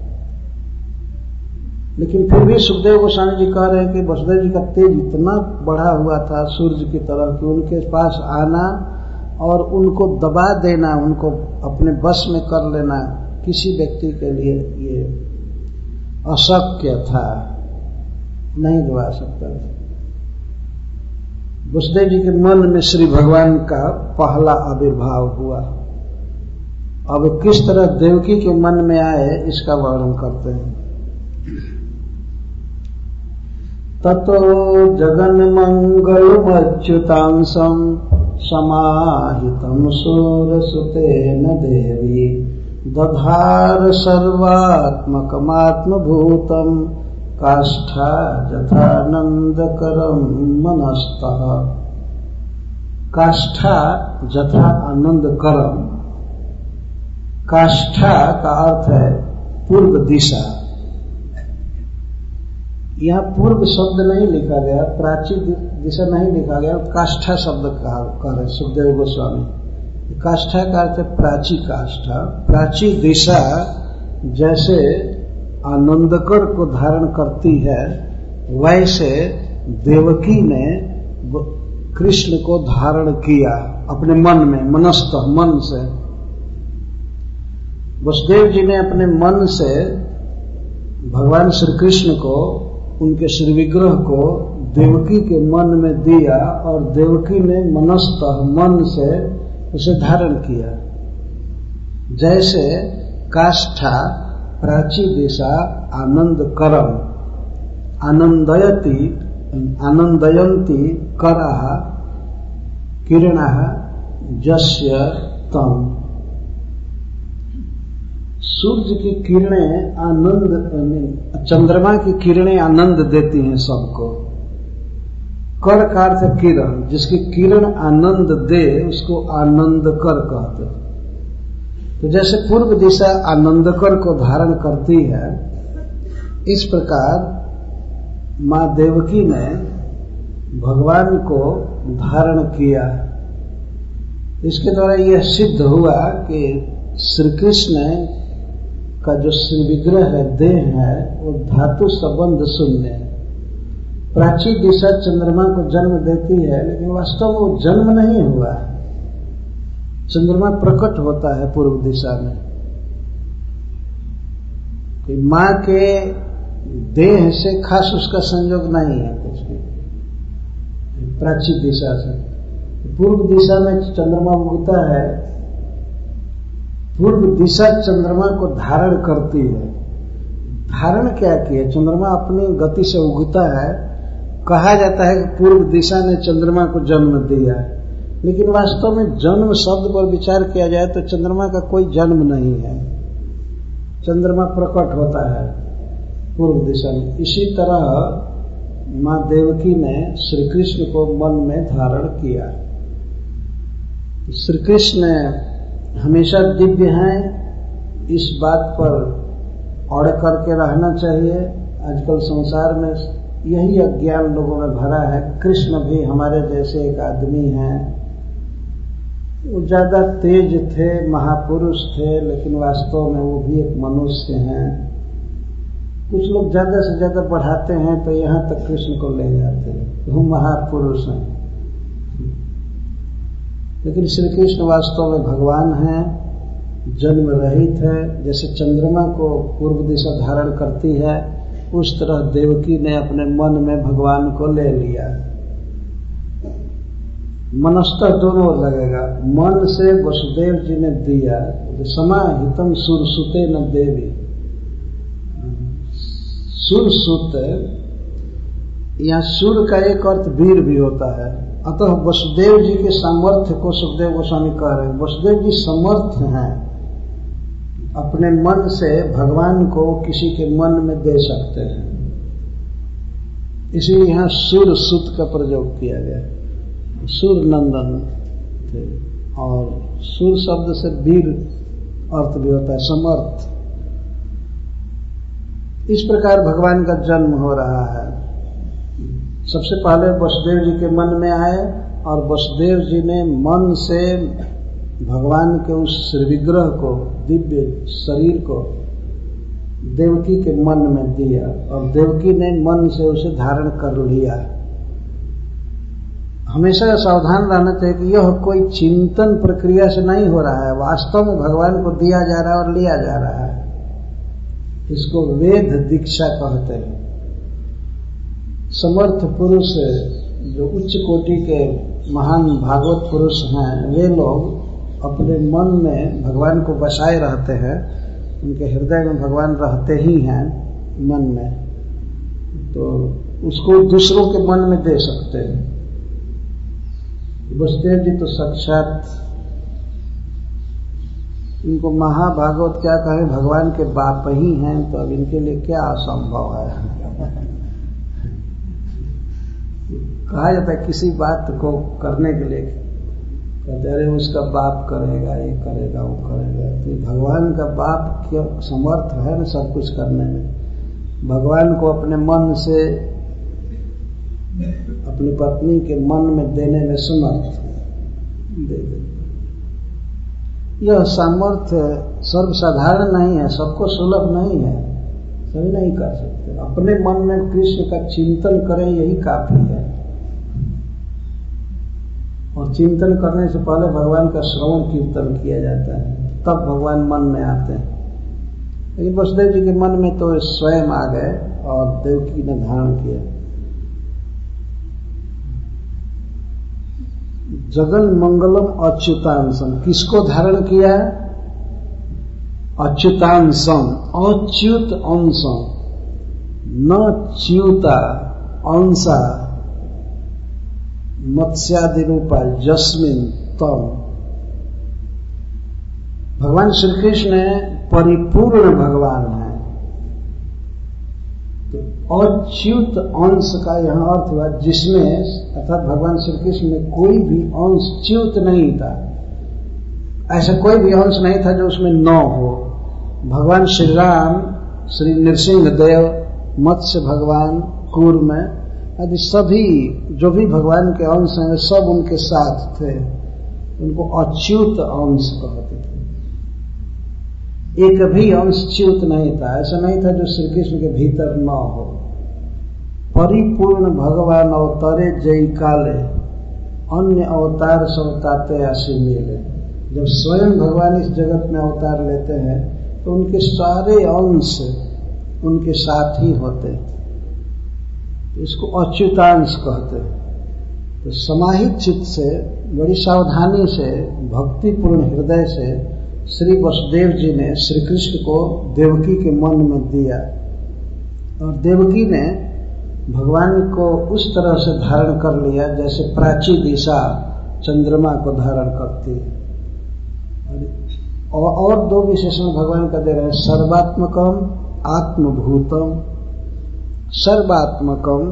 Speaker 1: लेकिन फिर भी सुखदेव गोस्वामी जी कह रहे हैं कि वसुदेव जी का तेज इतना बढ़ा हुआ था सूर्य की तरह कि उनके पास आना और उनको दबा देना, उनको अपने बस में कर लेना किसी व्यक्ति के लिए ये अशक्य था, नहीं दबा सकता था। वसुदेव जी के मन में श्री भगवान का पहला आविर्भाव हुआ। अब किस तरह देवकी के मन में आए इसका वर्णन करते हैं। ततो जगन मंगलमच्युतांसं समाहितं सूरसुतेन देवी दधार सर्वात्मकमात्मभूतं काष्ठा जथानंदकरं मनस्तः। काष्ठा जथा आनंदकरम, काष्ठा का अर्थ है पूर्व दिशा। यहाँ पूर्व शब्द नहीं लिखा गया, प्राची दिशा नहीं लिखा गया, काष्ठा शब्द कह रहे सुखदेव गोस्वामी। काष्ठा का अर्थ है प्राची काष्ठा। प्राची दिशा जैसे आनंदकर को धारण करती है वैसे देवकी ने कृष्ण को धारण किया अपने मन में, मनस्थ मन से। वसुदेव जी ने अपने मन से भगवान श्री कृष्ण को, उनके श्री विग्रह को देवकी के मन में दिया और देवकी ने मनस्थ मन से उसे धारण किया। जैसे काष्ठा प्राची दिशा आनंद करम, आनंदयति आनंदयंती कराः किरणाः जस्य तम। सूर्य की किरणें आनंद, चंद्रमा की किरणें आनंद देती हैं सबको। कर का अर्थ किरण, जिसकी किरण आनंद दे उसको आनंद कर कहते हैं। तो जैसे पूर्व दिशा आनंदकर को धारण करती है, इस प्रकार मां देवकी ने भगवान को धारण किया। इसके द्वारा यह सिद्ध हुआ कि श्री कृष्ण का जो श्री विग्रह है, देह है, वो धातु संबंध शून्य है। प्राची दिशा चंद्रमा को जन्म देती है, लेकिन वास्तव में वो जन्म नहीं हुआ। चंद्रमा प्रकट होता है पूर्व दिशा में। कि मां के देह से खास उसका संयोग नहीं है कुछ भी, प्राची दिशा से। पूर्व दिशा में चंद्रमा उगता है, पूर्व दिशा चंद्रमा को धारण करती है। धारण क्या किया? चंद्रमा अपनी गति से उगता है। कहा जाता है कि पूर्व दिशा ने चंद्रमा को जन्म दिया, लेकिन वास्तव में जन्म शब्द पर विचार किया जाए तो चंद्रमा का कोई जन्म नहीं है। चंद्रमा प्रकट होता है पूर्व दिशा में। इसी तरह मां देवकी ने श्री कृष्ण को मन में धारण किया। श्री कृष्ण हमेशा दिव्य हैं, इस बात पर अड़ करके रहना चाहिए। आजकल संसार में यही अज्ञान लोगों में भरा है। कृष्ण भी हमारे जैसे एक आदमी हैं, वो ज्यादा तेज थे, महापुरुष थे, लेकिन वास्तव में वो भी एक मनुष्य हैं। कुछ लोग ज्यादा से ज्यादा बढ़ाते हैं तो यहां तक कृष्ण को ले जाते हैं, वो महापुरुष हैं। लेकिन श्री कृष्ण वास्तव में भगवान हैं, जन्म रहित है। जैसे चंद्रमा को पूर्व दिशा धारण करती है, उस तरह देवकी ने अपने मन में भगवान को ले लिया। मनस्थ दोनों लगेगा। मन से वसुदेव जी ने दिया, समाहितम सुरसुते न देवी। सुरसुत, यहाँ सुर का एक अर्थ वीर भी होता है। अतः वसुदेव जी के सामर्थ्य को सुखदेव गोस्वामी कह रहे हैं। वसुदेव जी समर्थ हैं, अपने मन से भगवान को किसी के मन में दे सकते हैं। इसीलिए यहाँ सुर सुत का प्रयोग किया गया। सुर नंदन थे, और सुर शब्द से वीर अर्थ भी होता है, समर्थ। इस प्रकार भगवान का जन्म हो रहा है। सबसे पहले वसुदेव जी के मन में आए, और वसुदेव जी ने मन से भगवान के उस विग्रह को, दिव्य शरीर को देवकी के मन में दिया, और देवकी ने मन से उसे धारण कर लिया। हमेशा सावधान रहना चाहिए कि यह कोई चिंतन प्रक्रिया से नहीं हो रहा है, वास्तव में भगवान को दिया जा रहा है और लिया जा रहा है। इसको वेद दीक्षा कहते हैं। समर्थ पुरुष, जो उच्च कोटि के महान भागवत पुरुष हैं, वे लोग अपने मन में भगवान को बसाए रहते हैं। उनके हृदय में भगवान रहते ही हैं मन में, तो उसको दूसरों के मन में दे सकते हैं। वसुदेव जी तो साक्षात, इनको महाभागवत क्या कहें, भगवान के बाप ही हैं, तो अब इनके लिए क्या असंभव है। कहा जाता है किसी बात को करने के लिए, कहते अरे उसका बाप करेगा, ये करेगा, वो करेगा। तो भगवान का बाप क्यों समर्थ है ना सब कुछ करने में। भगवान को अपने मन से अपनी पत्नी के मन में देने में समर्थ दे दे। यह सामर्थ्य सर्वसाधारण नहीं है, सबको सुलभ नहीं है, सभी नहीं कर सकते। अपने मन में कृष्ण का चिंतन करें, यही काफी है। और चिंतन करने से पहले भगवान का श्रवण कीर्तन किया जाता है, तब भगवान मन में आते हैं। लेकिन वसुदेव जी के मन में तो स्वयं आ गए और देवकी ने धारण किया। जगन मंगलम अच्युतांशम, किसको धारण किया? अच्युतांशम, अच्युत अंशम, न च्युता अंशा मत्स्यादि रूपा यस्मिन तम। भगवान श्री कृष्ण परिपूर्ण भगवान है। तो अच्युत अंश का यहां अर्थ हुआ जिसमें, अर्थात भगवान श्री कृष्ण में कोई भी अंश च्युत नहीं था। ऐसा कोई भी अंश नहीं था जो उसमें न हो। भगवान श्री राम, श्री नृसिंह देव, मत्स्य भगवान, कूर्म आदि सभी जो भी भगवान के अंश हैं सब उनके साथ थे, उनको अच्युत अंश कहते थे। एक भी अंश च्युत नहीं था, ऐसा नहीं था जो श्री कृष्ण के भीतर न हो। परिपूर्ण भगवान अवतरे जय काले, अन्य अवतार सब ताते आशी मिले। जब स्वयं भगवान इस जगत में अवतार लेते हैं तो उनके सारे अंश उनके साथ ही होते, इसको अच्युतांश कहते हैं। तो समाहित चित्त से, बड़ी सावधानी से, भक्तिपूर्ण हृदय से श्री वसुदेव जी ने श्री कृष्ण को देवकी के मन में दिया, और देवकी ने भगवान को उस तरह से धारण कर लिया जैसे प्राची दिशा चंद्रमा को धारण करती है। और, और दो विशेषण भगवान का दे रहे हैं, सर्वात्मकम आत्मभूतम। सर्वात्मकम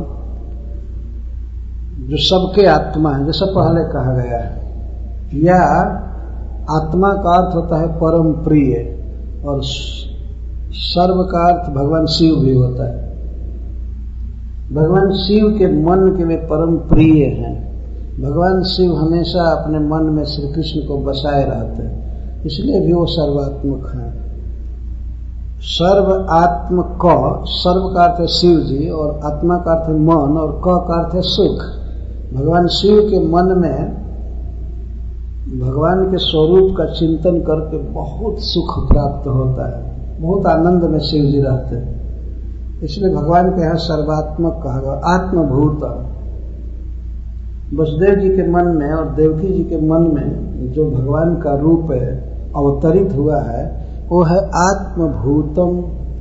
Speaker 1: जो सबके आत्मा है, जैसा पहले कहा गया है, या आत्मा का अर्थ होता है परम प्रिय, और सर्व का अर्थ भगवान शिव भी होता है। भगवान शिव के मन के वे परम प्रिय हैं। भगवान शिव हमेशा अपने मन में श्री कृष्ण को बसाए रहते हैं, इसलिए भी वो सर्वात्मक हैं। सर्व आत्म क, सर्व का अर्थ है शिव जी, और आत्मा का अर्थ है मन, और क का अर्थ है सुख। भगवान शिव के मन में भगवान के स्वरूप का चिंतन करके बहुत सुख प्राप्त होता है, बहुत आनंद में शिव जी रहते हैं, इसलिए भगवान के यहाँ सर्वात्मक कहा गया। आत्मभूत, वसुदेव जी के मन में और देवकी जी के मन में जो भगवान का रूप है अवतरित हुआ है वो है आत्मभूतम।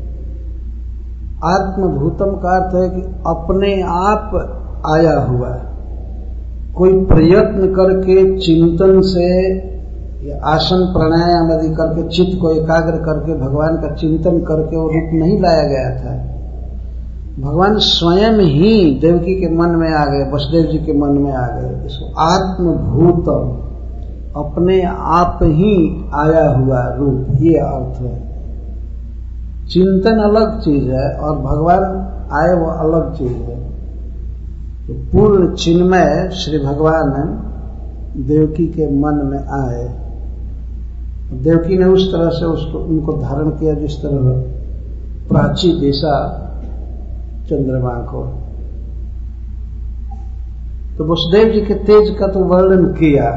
Speaker 1: आत्मभूतम का अर्थ है कि अपने आप आया हुआ, कोई प्रयत्न करके चिंतन से या आसन प्राणायाम आदि करके चित्त को एकाग्र करके भगवान का चिंतन करके वो रूप नहीं लाया गया था। भगवान स्वयं ही देवकी के मन में आ गए, वसुदेव जी के मन में आ गए। इसको आत्मभूतम, अपने आप ही आया हुआ रूप, ये अर्थ है। चिंतन अलग चीज है और भगवान आए वो अलग चीज है। तो पूर्ण चिन्मय श्री भगवान देवकी के मन में आए, देवकी ने उस तरह से उसको उनको धारण किया जिस तरह प्राची दिशा चंद्रमा को। तो वसुदेव जी के तेज का तो वर्णन किया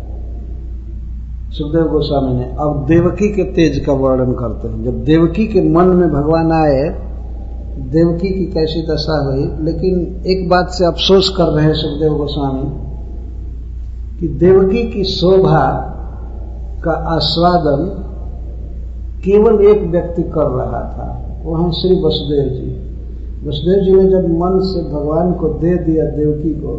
Speaker 1: सुखदेव गोस्वामी ने। अब देवकी के तेज का वर्णन करते हैं। जब देवकी के मन में भगवान आए, देवकी की कैसी दशा हुई। लेकिन एक बात से अफसोस कर रहे हैं सुखदेव गोस्वामी कि देवकी की शोभा का आस्वादन केवल एक व्यक्ति कर रहा था, वो है श्री वसुदेव जी। वसुदेव जी ने जब मन से भगवान को दे दिया देवकी को,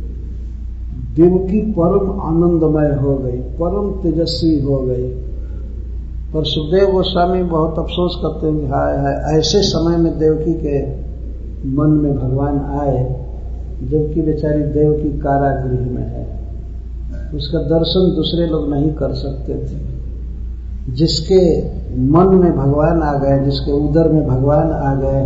Speaker 1: देवकी परम आनंदमय हो गई, परम तेजस्वी हो गई। पर सुखदेव गोस्वामी बहुत अफसोस करते हैं कि हाय हाय ऐसे समय में देवकी के मन में भगवान आए जबकि बेचारी देवकी कारागृह में है, उसका दर्शन दूसरे लोग नहीं कर सकते थे। जिसके मन में भगवान आ गए, जिसके उदर में भगवान आ गए,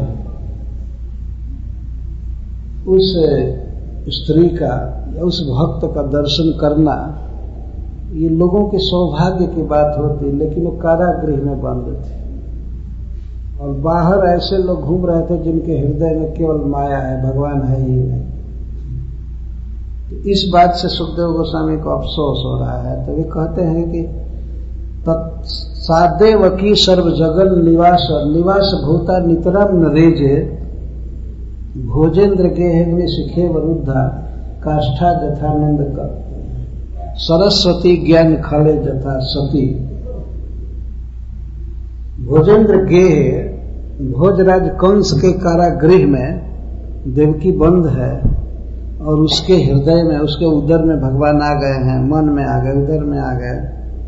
Speaker 1: उस स्त्री का या उस भक्त का दर्शन करना ये लोगों के सौभाग्य की बात होती, लेकिन वो कारागृह में बंद थे और बाहर ऐसे लोग घूम रहे थे जिनके हृदय में केवल माया है, भगवान है ही नहीं। तो इस बात से सुखदेव गोस्वामी को अफसोस हो रहा है। तो वे कहते हैं कि सादेवकी सर्व जगन निवास निवास भूता नितरम नरेजे भोजेंद्र गेहग्नि शिखे वरुद्धा काष्ठा जथानंद का सरस्वती ज्ञान खले जथा सती। भोजेंद्र गेह भोजराज कंस के कारागृह में देवकी बंद है और उसके हृदय में, उसके उदर में भगवान आ गए हैं, मन में आ गए, उदर में आ गए।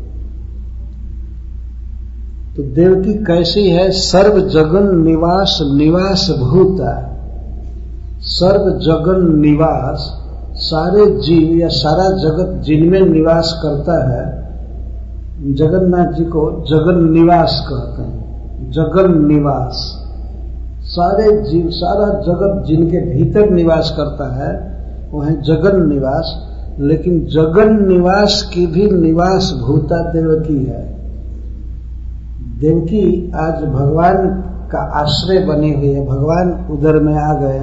Speaker 1: तो देवकी कैसी है? सर्व जगन निवास निवास भूता। सर्व जगन निवास, सारे जीव या सारा जगत जिनमें निवास करता है, जगन्नाथ जी को जगन निवास कहते हैं। जगन निवास, सारे जीव सारा जगत जिनके भीतर निवास करता है वो है जगन निवास। लेकिन जगन निवास की भी निवास भूता देवकी है। देवकी आज भगवान का आश्रय बनी हुई है, भगवान उदर में आ गए।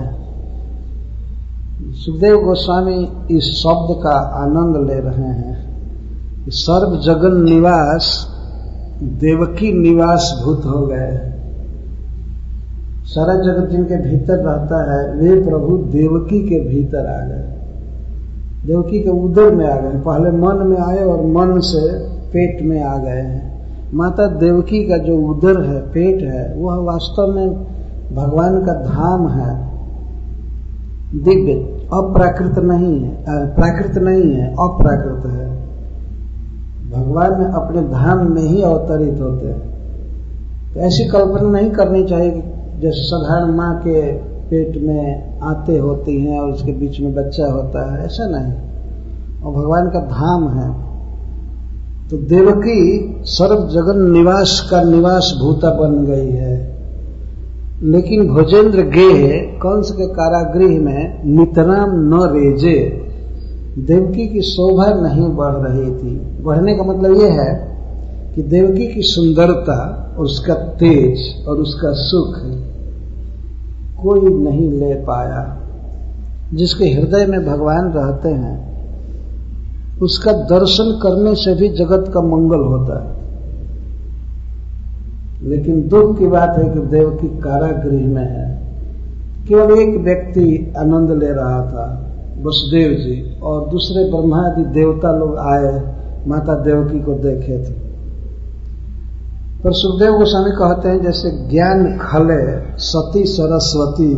Speaker 1: सुखदेव गोस्वामी इस शब्द का आनंद ले रहे हैं। सर्व जगन निवास देवकी निवास भूत हो गए। सारा जगत जिनके भीतर रहता है वे प्रभु देवकी के भीतर आ गए, देवकी के उदर में आ गए। पहले मन में आए और मन से पेट में आ गए हैं। माता देवकी का जो उदर है, पेट है, वह वास्तव में भगवान का धाम है, दिव्य, अप्राकृत नहीं है, प्राकृत नहीं है, अप्राकृत है। भगवान अपने धाम में ही अवतरित होते हैं। तो ऐसी कल्पना नहीं करनी चाहिए कि जैसे साधारण माँ के पेट में आते होती हैं और उसके बीच में बच्चा होता है, ऐसा नहीं। और भगवान का धाम है। तो देवकी सर्व जगन निवास का निवास भूता बन गई है। लेकिन भोजेंद्र गेह कंस के कारागृह में नितराम न रेजे, देवकी की शोभा नहीं बढ़ रही थी। बढ़ने का मतलब यह है कि देवकी की सुंदरता, उसका तेज और उसका सुख कोई नहीं ले पाया। जिसके हृदय में भगवान रहते हैं उसका दर्शन करने से भी जगत का मंगल होता है। लेकिन दुख की बात है कि देवकी कारागृह में है। केवल एक व्यक्ति आनंद ले रहा था, वसुदेव जी, और दूसरे ब्रह्मा आदि देवता लोग आए, माता देवकी को देखे थे। पर सुखदेव गोस्वामी कहते हैं जैसे ज्ञान खले सती सरस्वती,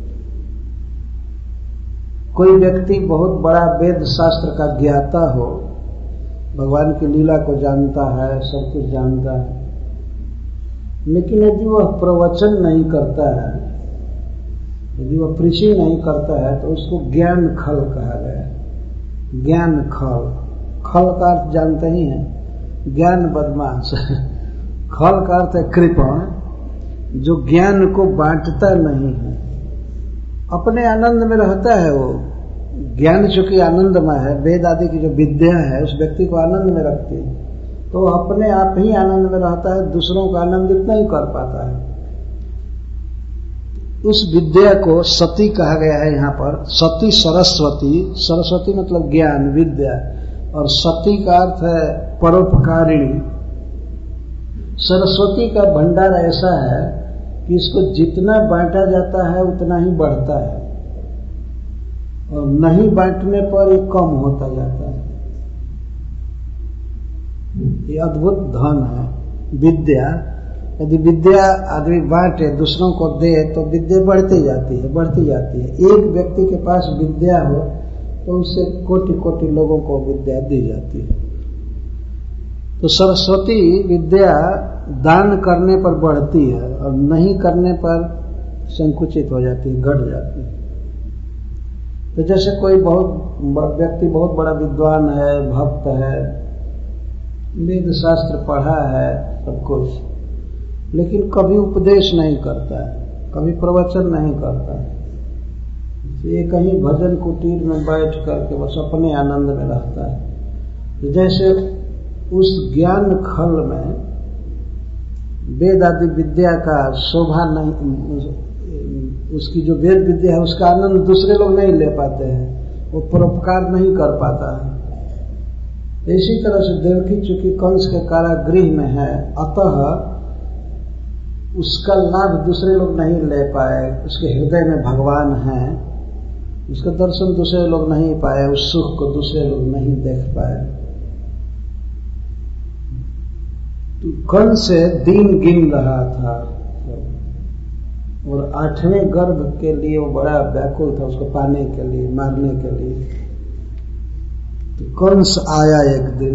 Speaker 1: कोई व्यक्ति बहुत बड़ा वेद शास्त्र का ज्ञाता हो, भगवान की लीला को जानता है, सब कुछ जानता है, लेकिन यदि वह प्रवचन नहीं करता है, यदि वह प्रीचिंग नहीं करता है, तो उसको ज्ञान खल कहा गया। ज्ञान खल, खल का अर्थ जानते ही हैं, ज्ञान बदमाश। खल का अर्थ है कृपण, जो ज्ञान को बांटता नहीं है, अपने आनंद में रहता है। वो ज्ञान चूंकि आनंदमय है, वेद आदि की जो विद्या है उस व्यक्ति को आनंद में रखती है, तो अपने आप ही आनंद में रहता है, दूसरों का आनंदित नहीं कर पाता है। उस विद्या को सती कहा गया है यहाँ पर। सती सरस्वती, सरस्वती मतलब ज्ञान विद्या, और सती का अर्थ है परोपकारिणी। सरस्वती का भंडार ऐसा है कि इसको जितना बांटा जाता है उतना ही बढ़ता है, और नहीं बांटने पर ये कम होता जाता है। ये अद्भुत धन है विद्या। यदि विद्या आदमी बांटे, दूसरों को दे, तो विद्या बढ़ती जाती है, बढ़ती जाती है। एक व्यक्ति के पास विद्या हो तो उससे कोटि कोटि लोगों को विद्या दी जाती है। तो सरस्वती विद्या दान करने पर बढ़ती है और नहीं करने पर संकुचित हो जाती है, घट जाती है। तो जैसे कोई बहुत व्यक्ति बहुत बड़ा विद्वान है, भक्त है, वेद शास्त्र पढ़ा है, सब कुछ, लेकिन कभी उपदेश नहीं करता है, कभी प्रवचन नहीं करता है, ये कहीं भजन कुटीर में बैठ करके बस अपने आनंद में रहता है। तो जैसे उस ज्ञान खल में वेद आदि विद्या का शोभा नहीं, उसकी जो वेद विद्या है उसका आनंद दूसरे लोग नहीं ले पाते हैं, वो परोपकार नहीं कर पाता है। इसी तरह से देवकी चूंकि कंस के कारागृह में है, अतः उसका लाभ दूसरे लोग नहीं ले पाए। उसके हृदय में भगवान है, उसका दर्शन दूसरे लोग नहीं पाए, उस सुख को दूसरे लोग नहीं देख पाए। तो कंस से दिन गिन रहा था और आठवें गर्भ के लिए वो बड़ा व्याकुल था, उसको पाने के लिए, मारने के लिए। तो कंस आया एक दिन,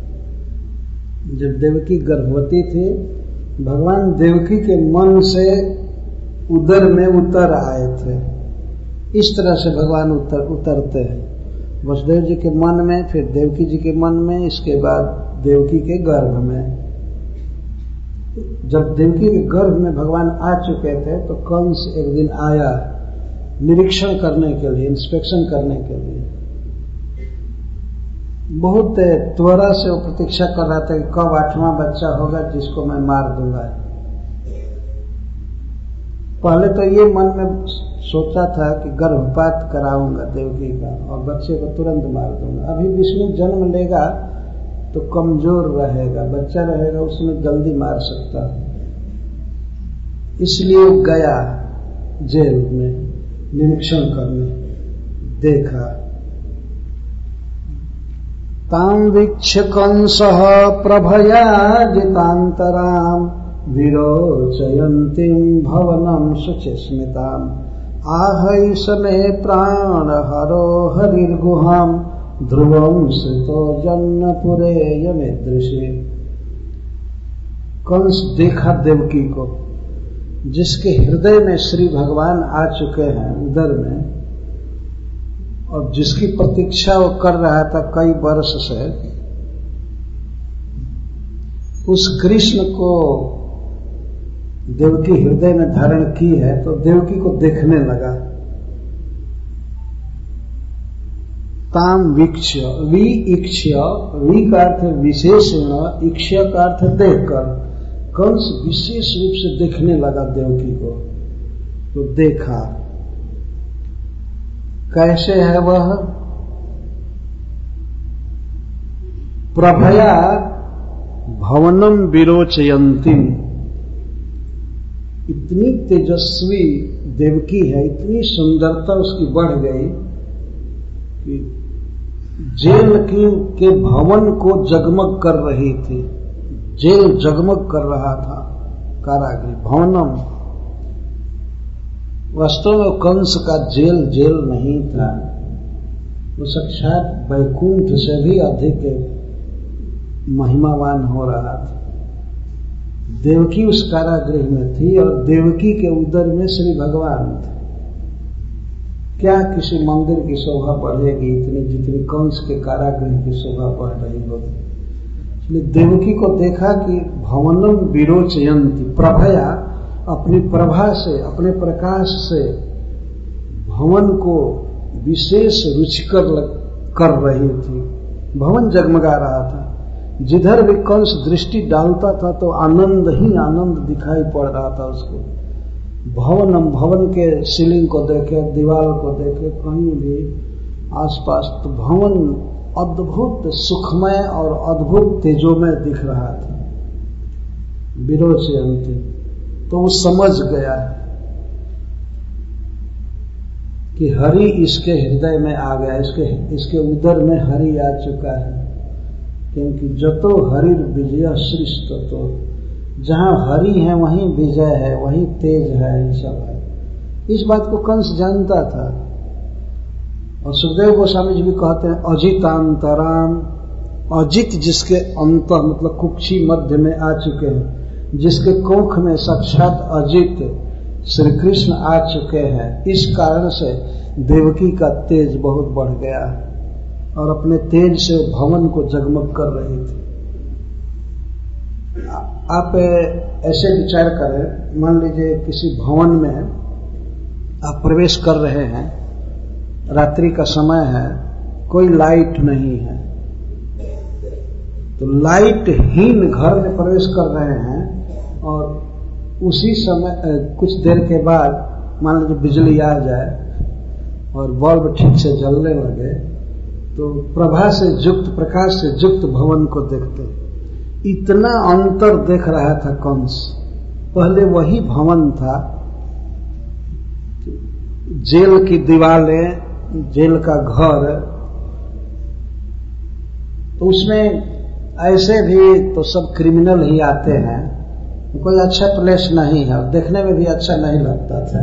Speaker 1: जब देवकी गर्भवती थी, भगवान देवकी के मन से उदर में उतर आए थे। इस तरह से भगवान उतर उतरते हैं, वसुदेव जी के मन में, फिर देवकी जी के मन में, इसके बाद देवकी के गर्भ में। जब देवकी के गर्भ में भगवान आ चुके थे तो कंस एक दिन आया निरीक्षण करने के लिए, इंस्पेक्शन करने के लिए। बहुत त्वरा से वो प्रतीक्षा कर रहा था कि कब आठवां बच्चा होगा जिसको मैं मार दूंगा। पहले तो ये मन में सोचा था कि गर्भपात कराऊंगा देवकी का और बच्चे को तुरंत मार दूंगा। अभी विष्णु जन्म लेगा तो कमजोर रहेगा, बच्चा रहेगा उसमें जल्दी मार सकता है। इसलिए गया जेल में निरीक्षण करने, देखा। तां वीक्ष्य कंसः प्रभया जितान्तराम् विरोचयन्तीं भवनं शुचिस्मिताम् आहैष मे प्राणहरो हरिर्गुहाम् ध्रुवं श्रितो जन्नपुरे यमीदृशे। कंस देखा देवकी को, जिसके हृदय में श्री भगवान आ चुके हैं उदर में, और जिसकी प्रतीक्षा वो कर रहा था कई वर्ष से। उस कृष्ण को देवकी हृदय में धारण की है, तो देवकी को देखने लगा। ताम वीक्ष्य, वी इक्ष्य, वी का अर्थ विशेषण, इक्ष्य का अर्थ देखकर। कंस विशेष रूप से देखने लगा देवकी को। तो देखा कैसे है वह, प्रभया भवनम विरोचयंतीम। इतनी तेजस्वी देवकी है, इतनी सुंदरता उसकी बढ़ गई कि जेल की के भवन को जगमग कर रही थी। जेल जगमग कर रहा था, कारागृह भवनम। वास्तव में कंस का जेल जेल नहीं था, वो साक्षात वैकुंठ से भी अधिक महिमावान हो रहा था। देवकी उस कारागृह में थी और देवकी के उदर में श्री भगवान थे। क्या किसी मंदिर की शोभा बढ़ेगी इतनी जितनी कंस के कारागृह की शोभा बढ़ रही होगी। इसलिए देवकी को देखा कि भवनम विरोचयंती, प्रभया अपनी प्रभा से, अपने प्रकाश से भवन को विशेष रुचिकर कर रही थी। भवन जगमगा रहा था, जिधर भी कंस दृष्टि डालता था तो आनंद ही आनंद दिखाई पड़ रहा था उसको। भवनम, भवन के सीलिंग को देखे, दीवार को देखे, कहीं भी आसपास, तो भवन अद्भुत सुखमय और अद्भुत तेजोमय दिख रहा था। विरोचयंती, तो वो समझ गया कि हरि इसके हृदय में आ गया, इसके इसके उदर में हरि आ चुका है। क्योंकि जतो हरिर विजय श्रेष्ठ, तो जहां हरि है वहीं विजय है, वहीं तेज है, ये सब है। इस बात को कंस जानता था। और सुखदेव गोस्वामी जी भी कहते हैं अजितांतराम, अजित जिसके अंत मतलब कुक्षी मध्य में आ चुके हैं, जिसके कोख में साक्षात अजित श्री कृष्ण आ चुके हैं। इस कारण से देवकी का तेज बहुत बढ़ गया और अपने तेज से भवन को जगमग कर रही थी। आप ऐसे विचार करें, मान लीजिए किसी भवन में आप प्रवेश कर रहे हैं, रात्रि का समय है, कोई लाइट नहीं है, तो लाइट हीन घर में प्रवेश कर रहे हैं और उसी समय कुछ देर के बाद मान लीजिए बिजली आ जाए और बल्ब ठीक से जलने लगे, तो प्रभा से युक्त, प्रकाश से युक्त भवन को देखते। इतना अंतर देख रहा था कंस। पहले वही भवन था, जेल की दीवारें, जेल का घर, तो उसमें ऐसे भी तो सब क्रिमिनल ही आते हैं, कोई अच्छा प्लेस नहीं है, देखने में भी अच्छा नहीं लगता था।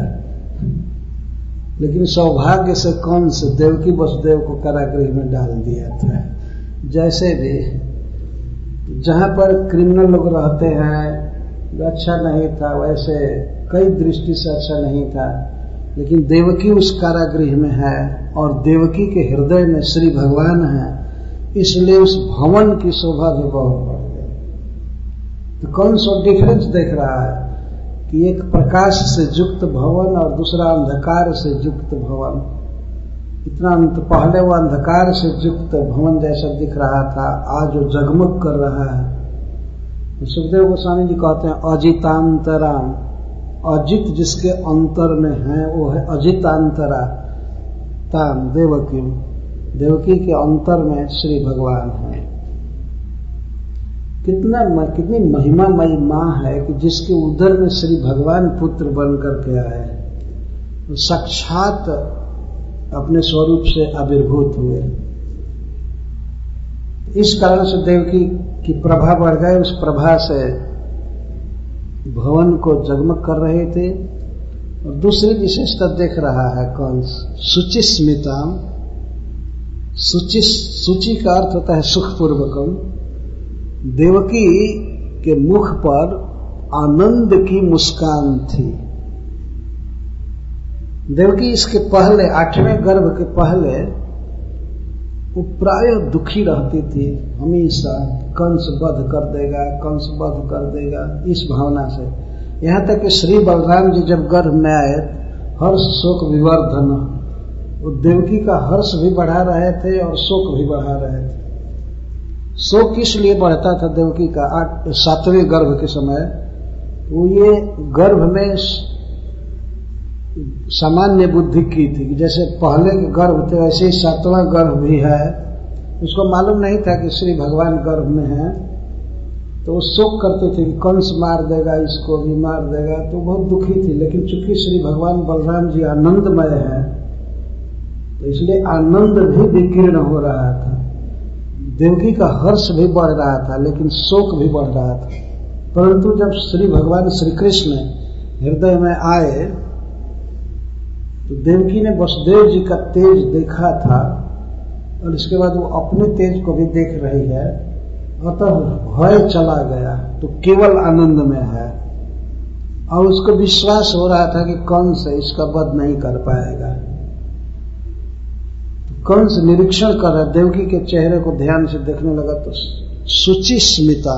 Speaker 1: लेकिन सौभाग्य से कंस देवकी वसुदेव को कारागृह में डाल दिया था। जैसे भी जहां पर क्रिमिनल लोग रहते हैं अच्छा नहीं था, वैसे कई दृष्टि से अच्छा नहीं था। लेकिन देवकी उस कारागृह में है और देवकी के हृदय में श्री भगवान है, इसलिए उस भवन की शोभा भी बहुत बढ़ गई। तो कौन सा डिफरेंस देख रहा है कि एक प्रकाश से युक्त भवन और दूसरा अंधकार से युक्त भवन। इतना पहले वो अंधकार से युक्त भवन जैसा दिख रहा था, आज वो जगमग कर रहा है। तो सुखदेव गोस्वामी जी कहते हैं अजितांतराम, अजित जिसके अंतर में है वो है अजितांतरा ताम देवकी, देवकी के अंतर में श्री भगवान है। कितना कितनी महिमामयी माँ है कि जिसके उदर में श्री भगवान पुत्र बन करके आए, तो साक्षात अपने स्वरूप से आविर्भूत हुए। इस कारण से देवकी की प्रभा बढ़ गई, उस प्रभा से भवन को जगमग कर रहे थे। और दूसरी विशेषता देख रहा है कंस, शुचिस्मिताम। शुचि शुचि का अर्थ होता है सुखपूर्वकम। देवकी के मुख पर आनंद की मुस्कान थी। देवकी इसके पहले, आठवें गर्भ के पहले वो प्राय दुखी रहती थी हमेशा, कंस वध कर देगा, कंस वध कर देगा, इस भावना से। यहाँ तक कि श्री बलराम जी जब गर्भ में आए, हर्ष शोक विवर्धन, वो देवकी का हर्ष भी बढ़ा रहे थे और शोक भी बढ़ा रहे थे। शोक इसलिए बढ़ता था देवकी का आठ सातवें गर्भ के समय, वो ये गर्भ में सामान्य बुद्धि की थी कि जैसे पहले के गर्भ थे वैसे ही सातवां गर्भ भी है। उसको मालूम नहीं था कि श्री भगवान गर्भ में है, तो वो शोक करते थे कि कंस मार देगा, इसको भी मार देगा, तो बहुत दुखी थी। लेकिन चूंकि श्री भगवान बलराम जी आनंदमय है, तो इसलिए आनंद भी विकीर्ण हो रहा था। देवकी का हर्ष भी बढ़ रहा था, लेकिन शोक भी बढ़ रहा था। परंतु जब श्री भगवान श्री कृष्ण हृदय में आए, तो देवकी ने वसुदेव जी का तेज देखा था, और इसके बाद वो अपने तेज को भी देख रही है, अतः भय चला गया, तो केवल आनंद में है। और उसको विश्वास हो रहा था कि कंस इसका वध नहीं कर पाएगा। तो कंस निरीक्षण कर रहा, देवकी के चेहरे को ध्यान से देखने लगा, तो शुचि स्मिता,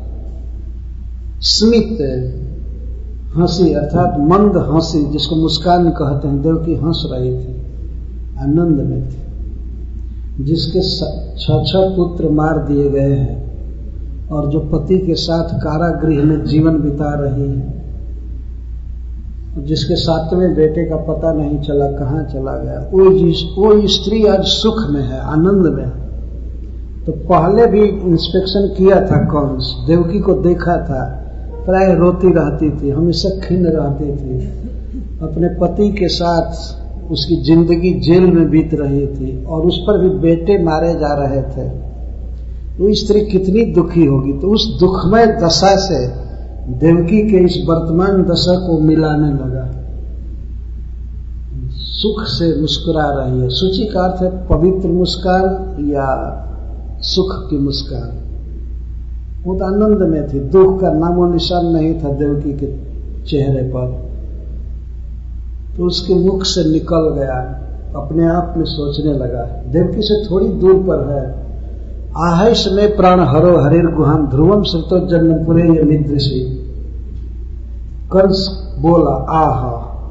Speaker 1: स्मित हंसी अर्थात मंद हंसी, जिसको मुस्कान कहते हैं। देवकी हंस रही थी, आनंद में थी। जिसके छह छह पुत्र मार दिए गए हैं और जो पति के साथ कारागृह में जीवन बिता रही है, जिसके सातवें बेटे का पता नहीं चला कहाँ चला गया, वो वो स्त्री आज सुख में है, आनंद में है। तो पहले भी इंस्पेक्शन किया था कंस, देवकी को देखा था, प्राय रोती रहती थी, हमेशा खिन्न रहती थी, अपने पति के साथ उसकी जिंदगी जेल में बीत रही थी और उस पर भी बेटे मारे जा रहे थे। वो स्त्री कितनी दुखी होगी। तो उस दुखमय दशा से देवकी के इस वर्तमान दशा को मिलाने लगा। सुख से मुस्कुरा रही है। शुचि का अर्थ है पवित्र मुस्कान या सुख की मुस्कान। वो तो आनंद में थी, दुख का नामो निशान नहीं था देवकी के चेहरे पर। तो उसके मुख से निकल गया, अपने आप में सोचने लगा। देवकी से थोड़ी दूर पर है, आहैष में प्राण हरो हरिर गुहाम ध्रुवम श्रुतो जन्मपुरे ये निदृशी। कंस बोला, आह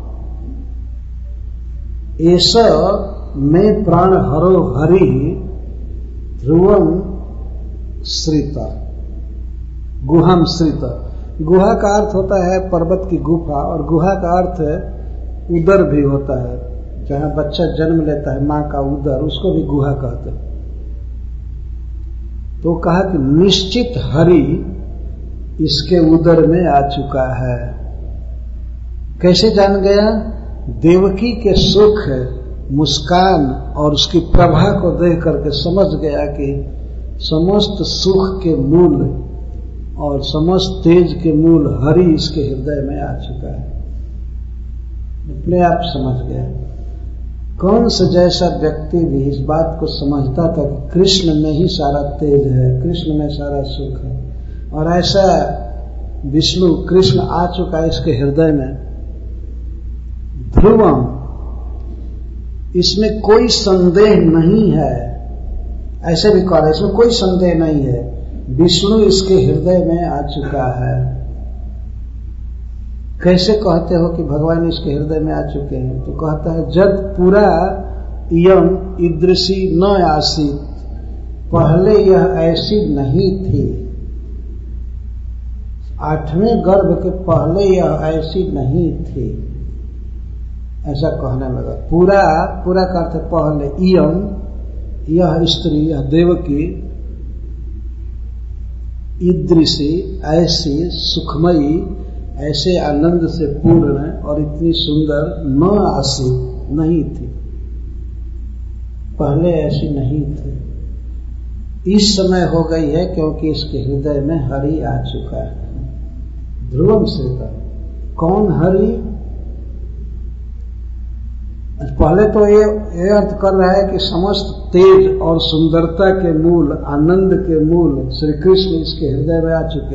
Speaker 1: ऐसा में प्राण हरो हरि ध्रुवम श्रिता गुहाम श्रिता। गुहा का अर्थ होता है पर्वत की गुफा, और गुहा का अर्थ है उदर भी होता है, जहां बच्चा जन्म लेता है मां का उदर, उसको भी गुहा कहते हैं। तो कहा कि निश्चित हरि इसके उदर में आ चुका है। कैसे जान गया? देवकी के सुख, मुस्कान और उसकी प्रभा को देख करके समझ गया कि समस्त सुख के मूल और समस्त तेज के मूल हरि इसके हृदय में आ चुका है। अपने आप समझ गया। कंस जैसा व्यक्ति भी इस बात को समझता था कि कृष्ण में ही सारा तेज है, कृष्ण में सारा सुख है, और ऐसा विष्णु कृष्ण आ चुका है इसके हृदय में। ध्रुवम, इसमें कोई संदेह नहीं है, ऐसे भी कह रहे, इसमें कोई संदेह नहीं है, विष्णु इसके हृदय में आ चुका है। कैसे कहते हो कि भगवान इसके हृदय में आ चुके हैं? तो कहता है जब पूरा यम ईदृशी न आसीत, पहले यह ऐसी नहीं थी। आठवें गर्भ के पहले यह ऐसी नहीं थी, ऐसा कहने लगा। पूरा पूरा करते पहले, इयम यह स्त्री, यह देवकी, ईदृशी ऐसी, सुखमयी, ऐसे आनंद से पूर्ण और इतनी सुंदर न आसी, नहीं थी, पहले ऐसी नहीं थी। इस समय हो गई है क्योंकि इसके हृदय में हरि आ चुका है। ध्रुवम से का कौन हरि? पहले तो ये ये अर्थ कर रहा है कि समस्त तेज और सुंदरता के मूल, आनंद के मूल श्री कृष्ण इसके हृदय में आ चुके।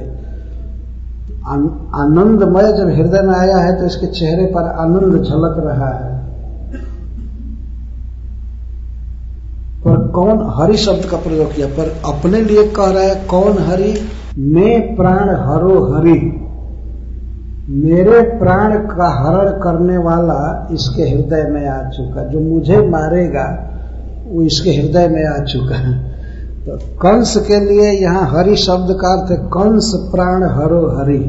Speaker 1: आनंदमय जब हृदय में आया है तो इसके चेहरे पर आनंद झलक रहा है। पर कौन? हरि शब्द का प्रयोग किया, पर अपने लिए कह रहा है कौन हरि? मैं प्राण हरो हरि, मेरे प्राण का हरण करने वाला इसके हृदय में आ चुका। जो मुझे मारेगा वो इसके हृदय में आ चुका है। तो कंस के लिए यहाँ हरि शब्द का अर्थ है कंस प्राण हरो हरि,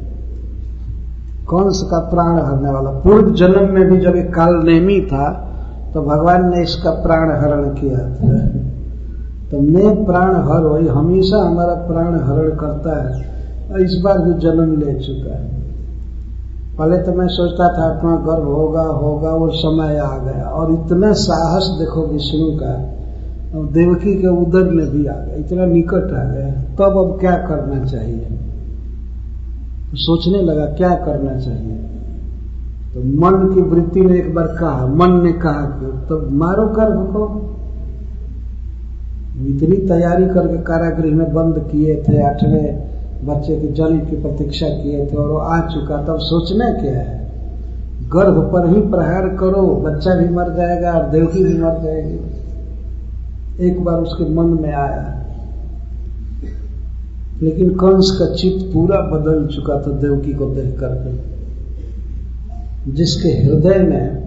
Speaker 1: कंस का प्राण हरने वाला। पूर्व जन्म में भी जब एक कालनेमी था तो भगवान ने इसका प्राण हरण किया था। तो मैं प्राण हर वही हमेशा हमारा प्राण हरण करता है और इस बार भी जन्म ले चुका है। पहले तो मैं सोचता था आत्मा गर्भ होगा होगा वो समय आ गया, और इतना साहस देखो विष्णु का, और देवकी के उदर में भी आ गया, इतना निकट आ गया। तब अब क्या करना चाहिए? तो सोचने लगा क्या करना चाहिए। तो मन की वृत्ति ने एक बार कहा, मन ने कहा कि तो मारो गर्भ को। इतनी तैयारी करके कारागृह में बंद किए थे, आठवें बच्चे के जन्म की प्रतीक्षा किए थे और वो आ चुका। तब सोचना क्या है? गर्भ पर ही प्रहार करो, बच्चा भी मर जाएगा और देवकी भी मर जाएगी। एक बार उसके मन में आया, लेकिन कंस का चित्त पूरा बदल चुका था देवकी को देख करके। जिसके हृदय में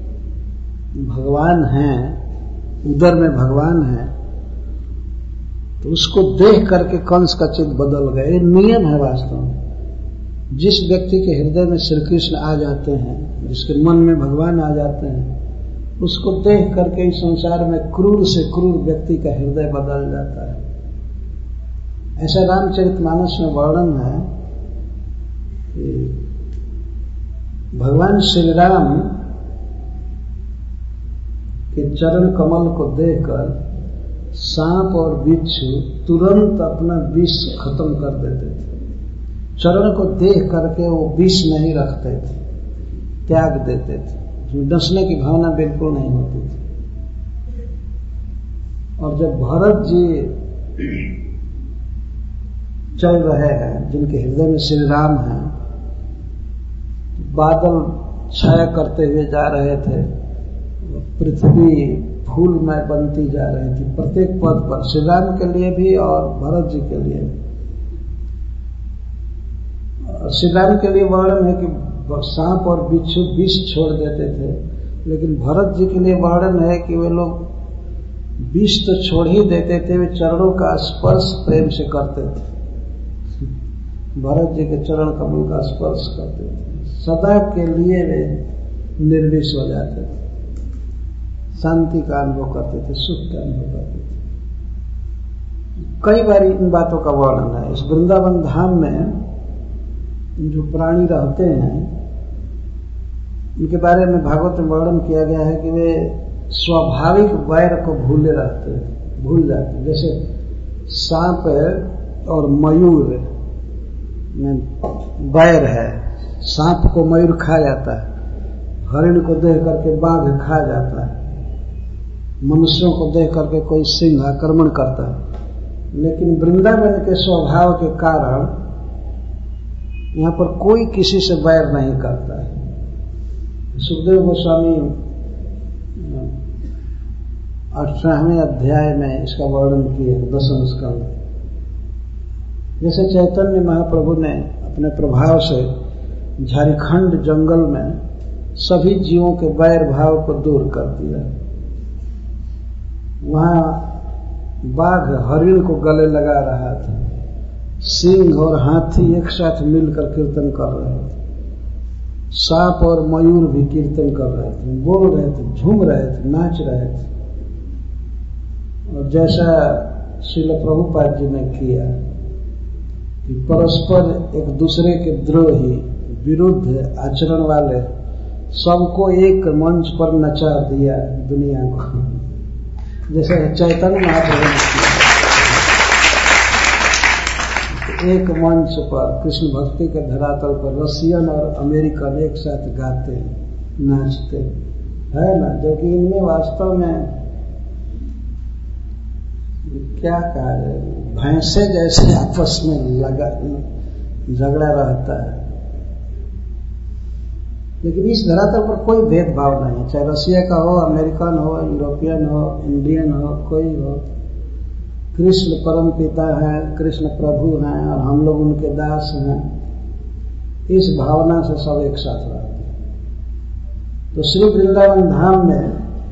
Speaker 1: भगवान हैं, उदर में भगवान है, तो उसको देख करके कंस का चित्त बदल गया। ये नियम है वास्तव में। जिस व्यक्ति के हृदय में श्री कृष्ण आ जाते हैं, जिसके मन में भगवान आ जाते हैं, उसको देख करके इस संसार में क्रूर से क्रूर व्यक्ति का हृदय बदल जाता है। ऐसा रामचरितमानस में वर्णन है कि भगवान श्री राम के चरण कमल को देखकर सांप और बिच्छू तुरंत अपना विष खत्म कर देते थे। चरण को देख करके वो विष नहीं रखते थे, त्याग देते थे। डसने की भावना बिल्कुल नहीं होती थी। और जब भरत जी चल रहे हैं, जिनके हृदय में श्री राम हैं, बादल छाया करते हुए जा रहे थे, पृथ्वी फूलमय बनती जा रही थी प्रत्येक पद पर, श्री राम के लिए भी और भरत जी के लिए भी। श्री राम के लिए वर्णन है कि सांप और बिच्छू विष छोड़ देते थे, लेकिन भरत जी के लिए वर्णन है कि वे लोग विष तो छोड़ ही देते थे, वे चरणों का स्पर्श प्रेम से करते थे। भरत जी के चरण कमल का स्पर्श करते थे, सदा के लिए वे निर्विष हो जाते थे, शांति का अनुभव करते थे, सुख का अनुभव करते थे। कई बार इन बातों का वर्णन है। इस वृंदावन धाम में जो प्राणी रहते हैं, उनके बारे में भागवत में वर्णन किया गया है कि वे स्वाभाविक वैर को भूले रहते हैं, भूल जाते हैं। जैसे सांप और मयूर में वैर है, सांप को मयूर खा जाता है, हरिण को देख करके बाघ खा जाता है, मनुष्यों को देख करके कोई सिंह आक्रमण करता है। लेकिन वृंदावन के स्वभाव के कारण यहाँ पर कोई किसी से वैर नहीं करता है। सुखदेव गोस्वामी अठारहवें अध्याय में इसका वर्णन किया, दसम स्कंद। जैसे चैतन्य महाप्रभु ने अपने प्रभाव से झारखंड जंगल में सभी जीवों के वैर भाव को दूर कर दिया। वहां बाघ हरिण को गले लगा रहा था, सिंह और हाथी एक साथ मिलकर कीर्तन कर रहे थे, सांप और मयूर भी कीर्तन कर रहे थे, बोल रहे थे, झूम रहे थे, नाच रहे थे। और जैसा श्रील प्रभुपाद जी ने किया कि परस्पर एक दूसरे के द्रोही विरुद्ध आचरण वाले सबको एक मंच पर नचा दिया दुनिया को, जैसे चैतन्य महाप्रभु ने किया। एक मंच पर कृष्ण भक्ति के धरातल पर रसियन और अमेरिकन एक साथ गाते नाचते है ना, जो कि इनमें वास्तव में क्या कहा जाए, भैंसे जैसे आपस में लगा झगड़ा रहता है। लेकिन इस धरातल पर कोई भेदभाव नहीं है, चाहे रसिया का हो, अमेरिकन हो, यूरोपियन हो, इंडियन हो, कोई हो। कृष्ण परम पिता है, कृष्ण प्रभु हैं और हम लोग उनके दास हैं। इस भावना से सब एक साथ रहते हैं। तो श्री वृंदावन धाम में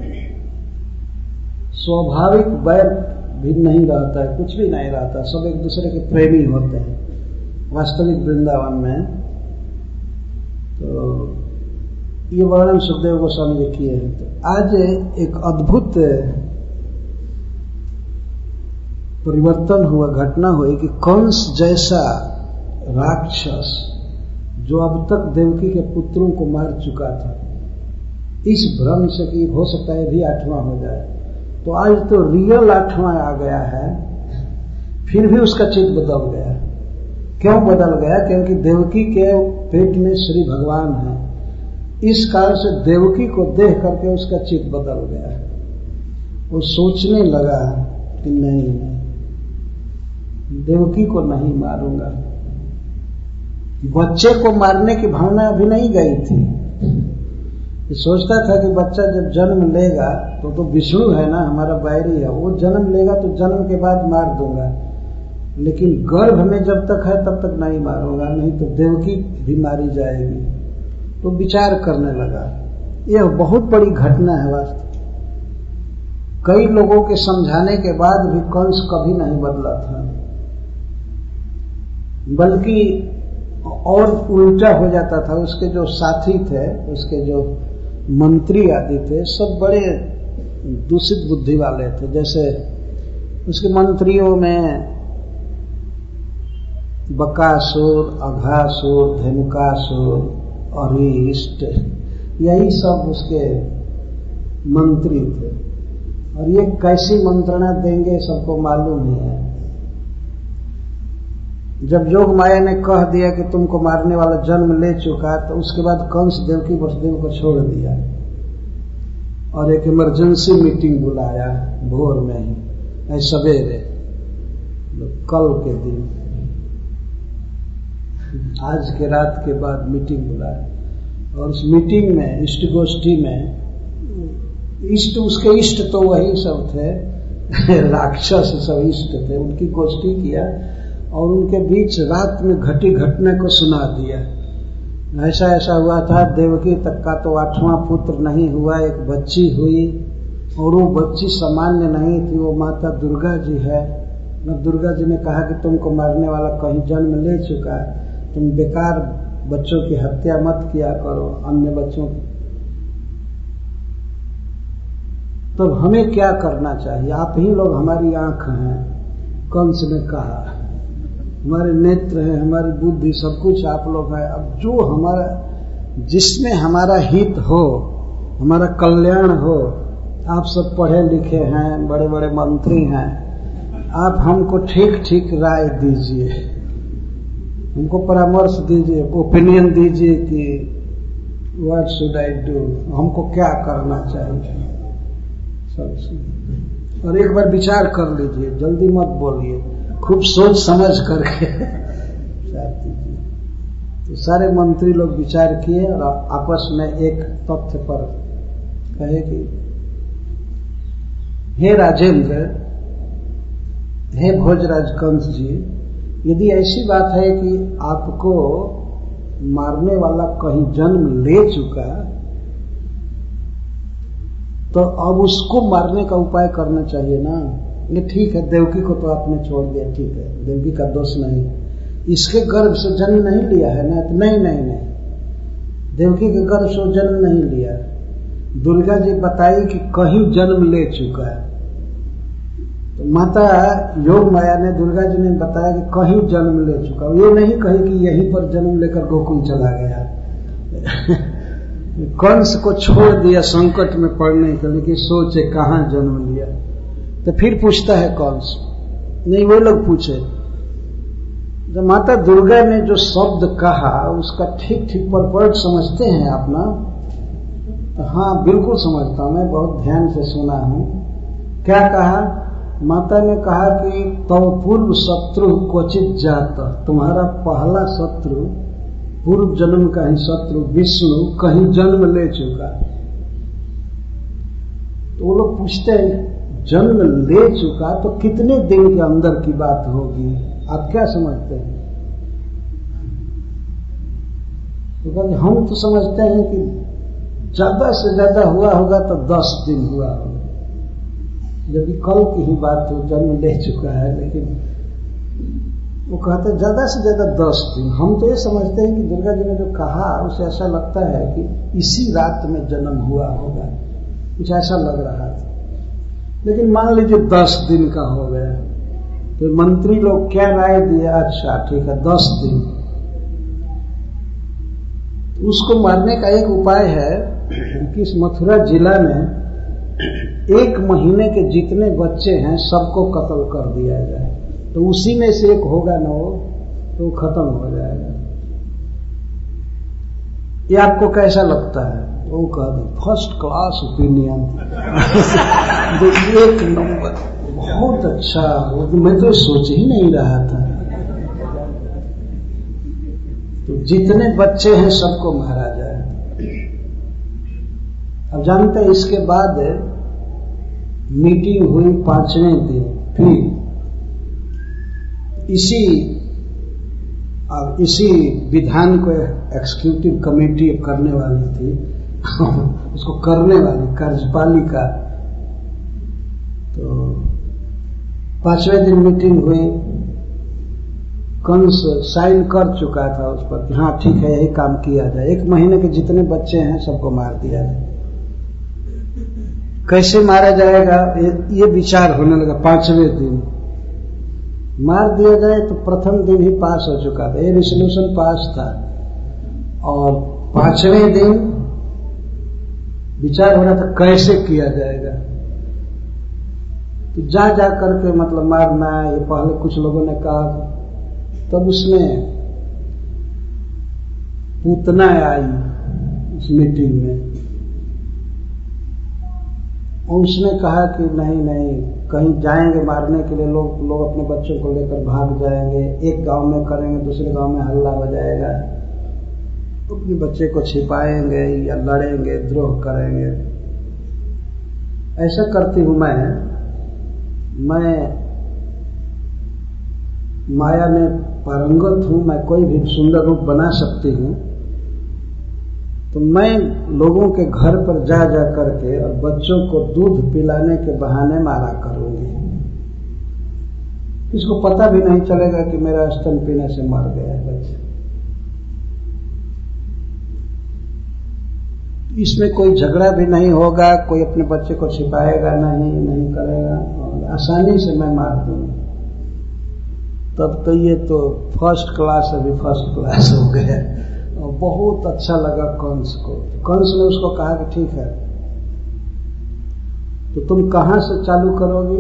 Speaker 1: स्वाभाविक वैर भी नहीं रहता है, कुछ भी नहीं रहता, सब एक दूसरे के प्रेमी होते हैं वास्तविक वृंदावन में। तो ये वर्णन सुखदेव गोस्वामी जी किए हैं। तो आज एक अद्भुत परिवर्तन हुआ, घटना हुई कि कंस जैसा राक्षस जो अब तक देवकी के पुत्रों को मार चुका था, इस भ्रम से कि हो सकता है भी आठवां हो जाए, तो आज तो रियल आठवां आ गया है, फिर भी उसका चित्त बदल गया। क्यों बदल गया? क्योंकि देवकी के पेट में श्री भगवान है, इस कारण से देवकी को देख करके उसका चित्त बदल गया। वो सोचने लगा कि नहीं नहीं देवकी को नहीं मारूंगा। बच्चे को मारने की भावना अभी नहीं गई थी। सोचता था कि बच्चा जब जन्म लेगा तो तो विष्णु है ना, हमारा बैरी है, वो जन्म लेगा तो जन्म के बाद मार दूंगा, लेकिन गर्भ में जब तक है तब तक नहीं मारूंगा, नहीं तो देवकी भी मारी जाएगी। तो विचार करने लगा। यह बहुत बड़ी घटना है वास्तव। कई लोगों के समझाने के बाद भी कंस कभी नहीं बदला था, बल्कि और उल्टा हो जाता था। उसके जो साथी थे, उसके जो मंत्री आदि थे, सब बड़े दूषित बुद्धि वाले थे। जैसे उसके मंत्रियों में बकासुर, अघासुर, धेनुकासुर, अरिष्ट, यही सब उसके मंत्री थे। और ये कैसी मंत्रणा देंगे सबको मालूम ही है। जब योग माया ने कह दिया कि तुमको मारने वाला जन्म ले चुका, तो उसके बाद कंस देवकी वसुदेव को छोड़ दिया और एक इमरजेंसी मीटिंग बुलाया भोर में ही, सवेरे, कल के दिन, आज के रात के बाद मीटिंग बुलाया। और उस मीटिंग में, इष्ट गोष्ठी में, इष्ट उसके इष्ट तो वही सब थे राक्षस सब इष्ट थे, उनकी गोष्ठी किया और उनके बीच रात में घटी घटना को सुना दिया। ऐसा ऐसा हुआ था, देवकी तक का तो आठवां पुत्र नहीं हुआ, एक बच्ची हुई और वो बच्ची सामान्य नहीं थी, वो माता दुर्गा जी है। न दुर्गा जी ने कहा कि तुमको मारने वाला कहीं जन्म ले चुका है, तुम बेकार बच्चों की हत्या मत किया करो, अन्य बच्चों की। तो हमें क्या करना चाहिए? आप ही लोग हमारी आंख हैं, कंस ने कहा, हमारे नेत्र हैं, हमारी बुद्धि, सब कुछ आप लोग हैं। अब जो हमारा, जिसमें हमारा हित हो, हमारा कल्याण हो, आप सब पढ़े लिखे हैं, बड़े बड़े मंत्री हैं, आप हमको ठीक ठीक राय दीजिए, हमको परामर्श दीजिए, ओपिनियन दीजिए कि व्हाट शुड आई डू, हमको क्या करना चाहिए सब। और एक बार विचार कर लीजिए, जल्दी मत बोलिए, खूब सोच समझ करके विचार कीजिए। तो सारे मंत्री लोग विचार किए और आपस में एक तथ्य पर कहे कि हे राजेंद्र, हे भोजराज कंस जी, यदि ऐसी बात है कि आपको मारने वाला कहीं जन्म ले चुका, तो अब उसको मारने का उपाय करना चाहिए ना। ये ठीक है, देवकी को तो आपने छोड़ दिया, ठीक है, देवकी का दोष नहीं, इसके गर्भ से जन्म नहीं लिया है ना। नहीं नहीं नहीं, देवकी के गर्भ से जन्म नहीं लिया। दुर्गा जी बताई कि कहीं जन्म ले चुका है, तो माता योग माया ने, दुर्गा जी ने बताया कि कहीं जन्म ले चुका। ये नहीं कही कि यहीं पर जन्म लेकर गोकुल चला गया। कंस को छोड़ दिया संकट में पड़ने के लिए कि सोचे कहाँ जन्म लिया। तो फिर पूछता है कंस, नहीं वो लोग पूछे, जब माता दुर्गा ने जो शब्द कहा उसका ठीक ठीक परपर्ट समझते हैं आप ना? तो हाँ बिल्कुल समझता हूं, मैं बहुत ध्यान से सुना हूं। क्या कहा? माता ने कहा कि तव पूर्व शत्रु क्वचित जात, तुम्हारा पहला शत्रु, पूर्व जन्म का ही शत्रु विष्णु कहीं जन्म ले चुका। तो वो लोग पूछते हैं जन्म ले चुका तो कितने दिन के अंदर की बात होगी, आप क्या समझते हैं? तो हम तो समझते हैं कि ज्यादा से ज्यादा हुआ होगा तो दस दिन हुआ होगा, जबकि कल की ही बात हो, जन्म ले चुका है। लेकिन वो कहते हैं ज्यादा से ज्यादा दस दिन। हम तो ये समझते हैं कि दुर्गा जी ने जो कहा उसे ऐसा लगता है कि इसी रात में जन्म हुआ होगा, कुछ ऐसा लग रहा था। लेकिन मान लीजिए दस दिन का हो गया, तो मंत्री लोग क्या राय दिए? अच्छा ठीक है, दस दिन। उसको मारने का एक उपाय है कि इस मथुरा जिला में एक महीने के जितने बच्चे हैं सबको कत्ल कर दिया जाए, तो उसी में से एक होगा ना वो, तो खत्म हो जाएगा। ये आपको कैसा लगता है? वो कह दे फर्स्ट क्लास ओपिनियन, एक नंबर, बहुत अच्छा। मैं तो सोच ही नहीं रहा था। तो जितने बच्चे हैं सबको मारा जाए। अब जानते हैं इसके बाद मीटिंग हुई पांचवें दिन, फिर इसी अब इसी विधान को एक्सिक्यूटिव कमेटी करने वाली थी उसको करने वाली कार्यपालिका। तो पांचवें दिन मीटिंग हुई, कंस साइन कर चुका था उस पर, हाँ ठीक है यही काम किया जाए, एक महीने के जितने बच्चे हैं सबको मार दिया जाए। कैसे मारा जाएगा ये, ये विचार होने लगा। पांचवें दिन मार दिया जाए तो प्रथम दिन ही पास हो चुका था, ये रेजोल्यूशन पास था, और पांचवें दिन विचार हो रहा था कैसे किया जाएगा। तो जा जा करके मतलब मारना, ये पहले कुछ लोगों ने कहा। तब उसमें पूतना आई उस मीटिंग में, और उसने कहा कि नहीं नहीं, कहीं जाएंगे मारने के लिए लोग लोग अपने बच्चों को लेकर भाग जाएंगे, एक गांव में करेंगे दूसरे गांव में हल्ला हो जाएगा, अपने बच्चे को छिपाएंगे या लड़ेंगे, द्रोह करेंगे। ऐसा करती हूं मैं मैं माया में पारंगत हूं, मैं कोई भी सुंदर रूप बना सकती हूं। तो मैं लोगों के घर पर जा जा करके और बच्चों को दूध पिलाने के बहाने मारा करूंगी, किसको पता भी नहीं चलेगा कि मेरा स्तन पीने से मर गया है बच्चा। इसमें कोई झगड़ा भी नहीं होगा, कोई अपने बच्चे को छिपाएगा नहीं, नहीं करेगा, और आसानी से मैं मार दूंगा। तब तो ये तो फर्स्ट क्लास अभी फर्स्ट क्लास हो गया। और बहुत अच्छा लगा कंस को। कंस ने उसको कहा कि ठीक है, तो तुम कहां से चालू करोगी?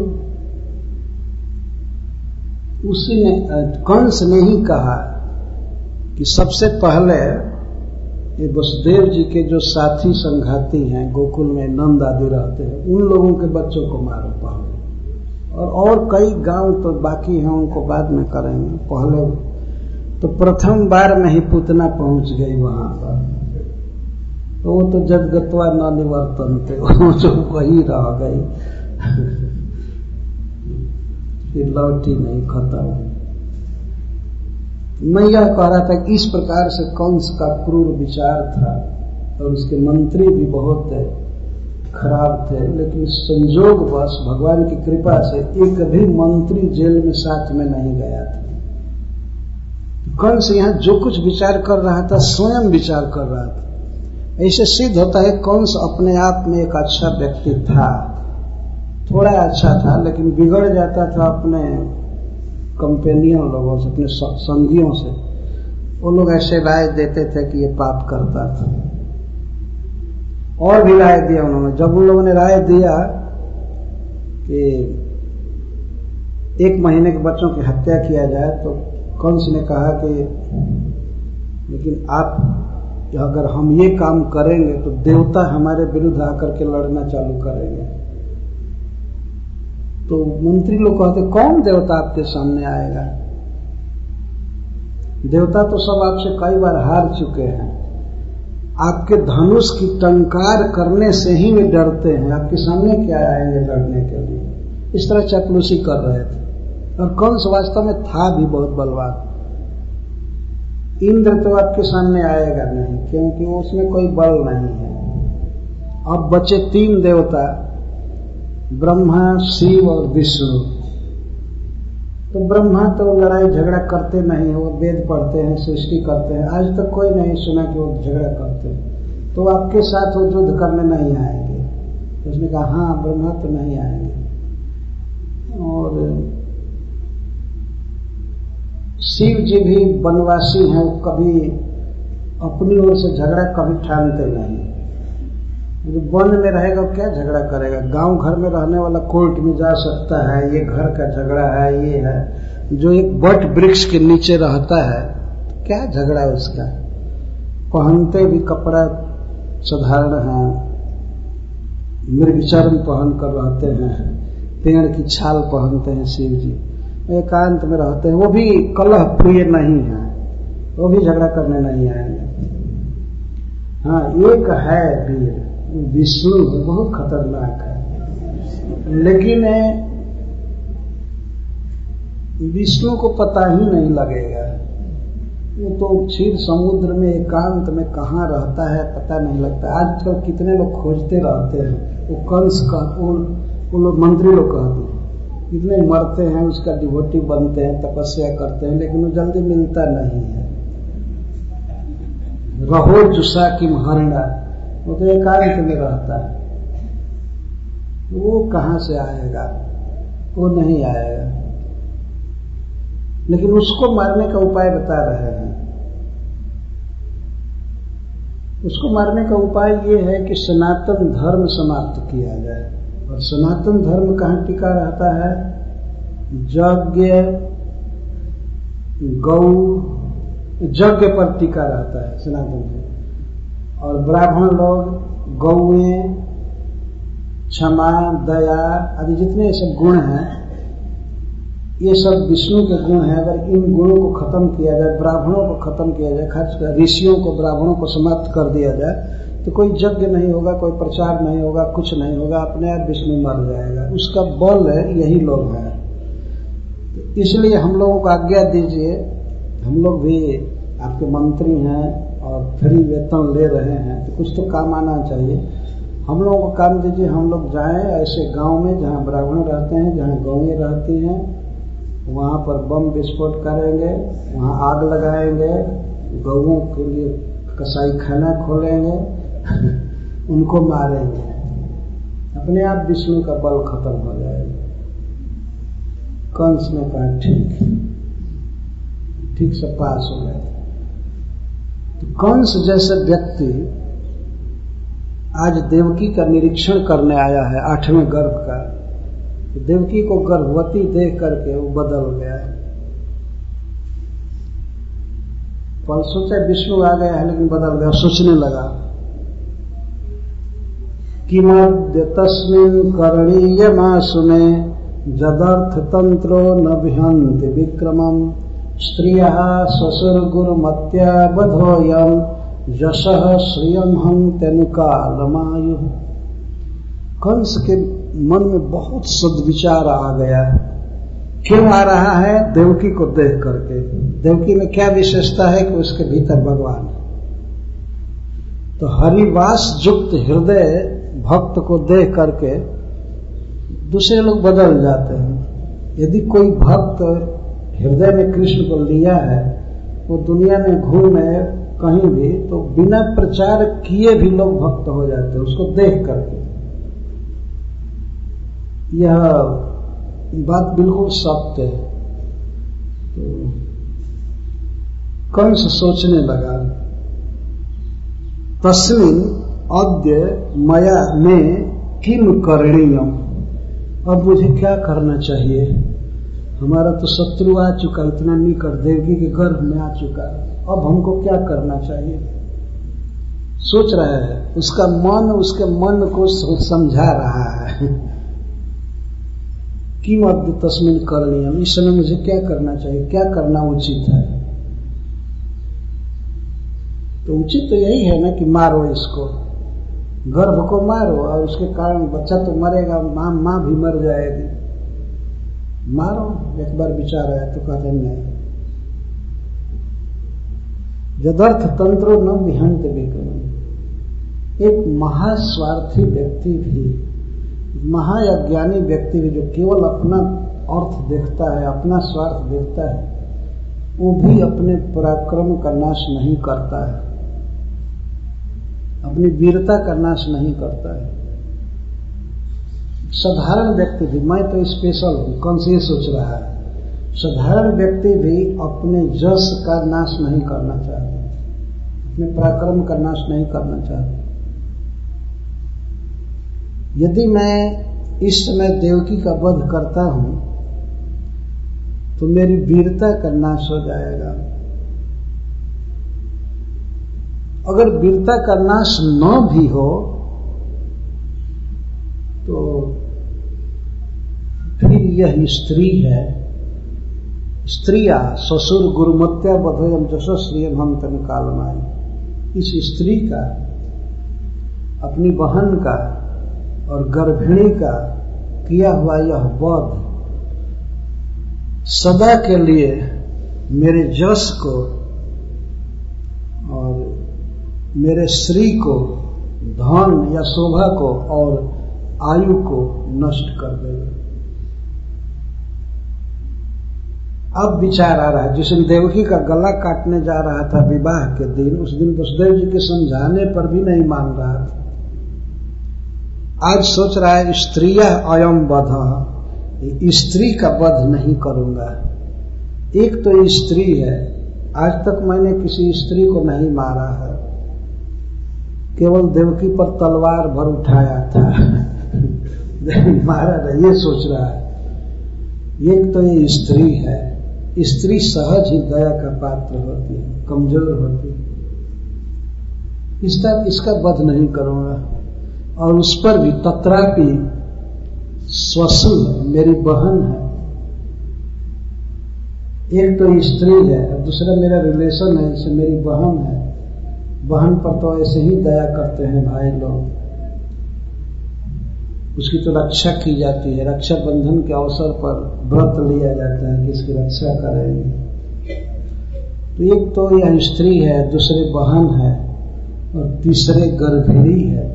Speaker 1: उसी ने, कंस ने ही कहा कि सबसे पहले ये वसुदेव जी के जो साथी संघाती हैं गोकुल में, नंद आदि रहते हैं, उन लोगों के बच्चों को मारो पहले, और और कई गांव तो बाकी हैं उनको बाद में करेंगे, पहले। तो प्रथम बार में ही पूतना पहुंच गई वहां पर, तो वो तो जगतवा न निवर्तन थे, वो जो वही रह गई फिर लौटी नहीं, खत्म। मैं यह कह रहा था कि इस प्रकार से कंस का क्रूर विचार था और उसके मंत्री भी बहुत खराब थे, लेकिन संजोगवश भगवान की कृपा से एक भी मंत्री जेल में साथ में नहीं गया था। कंस यहाँ जो कुछ विचार कर रहा था स्वयं विचार कर रहा था। ऐसे सिद्ध होता है कंस अपने आप में एक अच्छा व्यक्ति था, थोड़ा अच्छा था, लेकिन बिगड़ जाता था अपने कंपेनियन लोगों से, अपने संगियों से। वो लोग ऐसे राय देते थे कि ये पाप करता था, और भी राय दिया उन्होंने। जब उन लोगों ने राय दिया कि एक महीने के बच्चों की हत्या किया जाए, तो कंस ने कहा कि लेकिन आप अगर हम ये काम करेंगे तो देवता हमारे विरुद्ध आकर के लड़ना चालू करेंगे। तो मंत्री लोग कहते कौन देवता आपके सामने आएगा? देवता तो सब आपसे कई बार हार चुके हैं, आपके धनुष की टंकार करने से ही वे डरते हैं, आपके सामने क्या आएंगे लड़ने के लिए। इस तरह चापलूसी कर रहे थे। और कंस वास्तव में था भी बहुत बलवान। इंद्र तो आपके सामने आएगा नहीं, क्योंकि उसमें कोई बल नहीं है। अब बचे तीन देवता, ब्रह्मा, शिव और विष्णु। तो ब्रह्मा तो लड़ाई झगड़ा करते नहीं, वो वेद पढ़ते हैं, सृष्टि करते हैं। आज तक कोई नहीं सुना कि वो झगड़ा करते हैं। तो आपके साथ वो युद्ध करने नहीं आएंगे। तो उसने कहा हाँ, ब्रह्मा तो नहीं आएंगे। और शिव जी भी वनवासी हैं, वो कभी अपनी ओर से झगड़ा कभी ठानते नहीं। जो वन में रहेगा वो क्या झगड़ा करेगा? गांव घर में रहने वाला कोर्ट में जा सकता है, ये घर का झगड़ा है, ये है। जो एक बट वृक्ष के नीचे रहता है, क्या झगड़ा है उसका? पहनते भी कपड़ा साधारण है, मृगचर्म पहन कर रहते हैं, पेड़ की छाल पहनते हैं शिव जी, एकांत में रहते हैं। वो भी कलह प्रिय नहीं है, वो भी झगड़ा करने नहीं आएंगे। हाँ, एक है वीर, विष्णु बहुत खतरनाक है, लेकिन विष्णु को पता ही नहीं लगेगा। वो तो क्षीर समुद्र में एकांत में कहाँ रहता है पता नहीं लगता। आजकल कितने लोग खोजते रहते हैं, वो कंस का वो लोग मंत्री लोग कहते हैं, कितने मरते हैं, उसका डिवोटी बनते हैं, तपस्या करते हैं, लेकिन वो जल्दी मिलता नहीं है। रहो जुसा की महरणा, वो तो एकांत में रहता है। वो कहां से आएगा? वो नहीं आएगा। लेकिन उसको मारने का उपाय बता रहे हैं। उसको मारने का उपाय ये है कि सनातन धर्म समाप्त किया जाए। और सनातन धर्म कहाँ टिका रहता है? यज्ञ, गौ, यज्ञ पर टिका रहता है सनातन धर्म। और ब्राह्मण लोग गौएं, क्षमा, दया आदि जितने सब गुण हैं, ये सब विष्णु के गुण हैं। अगर इन गुणों को खत्म किया जाए, ब्राह्मणों को खत्म किया जाए, खासकर ऋषियों को, ब्राह्मणों को समाप्त कर दिया जाए, तो कोई यज्ञ नहीं होगा, कोई प्रचार नहीं होगा, कुछ नहीं होगा, अपने आप विष्णु मर जाएगा। उसका बल है, यही लोग हैं। तो इसलिए हम लोगों को आज्ञा दीजिए, हम लोग भी आपके मंत्री हैं और फ्री वेतन ले रहे हैं, तो कुछ तो काम आना चाहिए। हम लोगों को काम दीजिए, हम लोग जाएं ऐसे गांव में जहां ब्राह्मण रहते हैं, जहां गौएं रहती हैं, वहां पर बम विस्फोट करेंगे, वहां आग लगाएंगे, गौओं के लिए कसाई खाना खोलेंगे, उनको मारेंगे, अपने आप विष्णु का बल खत्म हो जाएगा। कंस ने कहा ठीक, ठीक से पास हो गया। तो कंस जैसे व्यक्ति आज देवकी का निरीक्षण करने आया है, आठवें गर्भ का। तो देवकी को गर्भवती देख करके वो बदल गया। पल सोचा विष्णु आ गया है, लेकिन बदल गया, सोचने लगा किमद्य तस्मिन् करणीयमासुने जदर्थ तंत्रो न विहन्ति विक्रमम् स्त्रियः स्वसुरगुरुमत्या बधोयम् यशः श्रियम् हन्त्यनुकालमायुः। कंस के मन में बहुत सद्विचार आ गया क्यों आ रहा है? देवकी को देख करके। देवकी में क्या विशेषता है कि उसके भीतर भगवान है। तो हरिवास युक्त हृदय भक्त को देख करके दूसरे लोग बदल जाते हैं। यदि कोई भक्त हृदय में कृष्ण को लिया है, वो दुनिया में घूमे कहीं भी तो बिना प्रचार किए भी लोग भक्त हो जाते हैं उसको देख करके। यह बात बिल्कुल सत्य है। तो कंस सोचने लगा, तस्मिन् अद्य मया में किम करणीयम, अब मुझे क्या करना चाहिए? हमारा तो शत्रु आ चुका, इतना निकट देवकी के गर्भ में आ चुका, अब हमको क्या करना चाहिए? सोच रहा है, उसका मन उसके मन को समझा रहा है। किम अद्य तस्मिन् करणीयम, इस समय मुझे क्या करना चाहिए, क्या करना उचित है? तो उचित तो यही है ना कि मारो इसको, गर्भ को मारो, और उसके कारण बच्चा तो मरेगा, माँ माँ भी मर जाएगी, मारो। एक बार विचार आया तो कहते नहीं, यदर्थ तंत्रो न विहंत विक्रम। एक महास्वार्थी व्यक्ति भी, महाअज्ञानी व्यक्ति भी, जो केवल अपना अर्थ देखता है, अपना स्वार्थ देखता है, वो भी अपने पराक्रम का नाश नहीं करता है, अपनी वीरता का नाश नहीं करता है। साधारण व्यक्ति भी, मैं तो स्पेशल हूं, कौन से सोच रहा है, साधारण व्यक्ति भी अपने यश का नाश नहीं करना चाहते, अपने पराक्रम का नाश नहीं करना चाहते। यदि मैं इस समय देवकी का वध करता हूं तो मेरी वीरता का नाश हो जाएगा। अगर वीरता का नाश न भी हो तो फिर यह स्त्री है, स्त्रिया ससुर गुरुमत्या बधोयम जशस्त्रियम हम तन कालमाई। इस स्त्री का, अपनी बहन का और गर्भिणी का किया हुआ यह वध सदा के लिए मेरे यश को और मेरे श्री को, धन या शोभा को और आयु को नष्ट कर देगा। अब विचार आ रहा है, जिस दिन देवकी का गला काटने जा रहा था विवाह के दिन, उस दिन वसुदेव जी के समझाने पर भी नहीं मान रहा था। आज सोच रहा है स्त्रिया अयम वध, स्त्री का वध नहीं करूंगा। एक तो स्त्री है, आज तक मैंने किसी स्त्री को नहीं मारा है, केवल देवकी पर तलवार भर उठाया था, मारा नहीं, ये सोच रहा है। एक तो ये स्त्री है, स्त्री सहज ही दया का पात्र होती है, कमजोर होती है, इसका इसका वध नहीं करूंगा। और उस पर भी तत्रापि स्वसुर मेरी बहन है, एक तो स्त्री है और दूसरा मेरा रिलेशन है, इससे मेरी बहन है। बहन पर तो ऐसे ही दया करते हैं भाई लोग, उसकी तो रक्षा की जाती है, रक्षा बंधन के अवसर पर व्रत लिया जाता है कि इसकी रक्षा करेंगे। तो एक तो यह स्त्री है, दूसरे बहन है और तीसरे गर्भिणी है।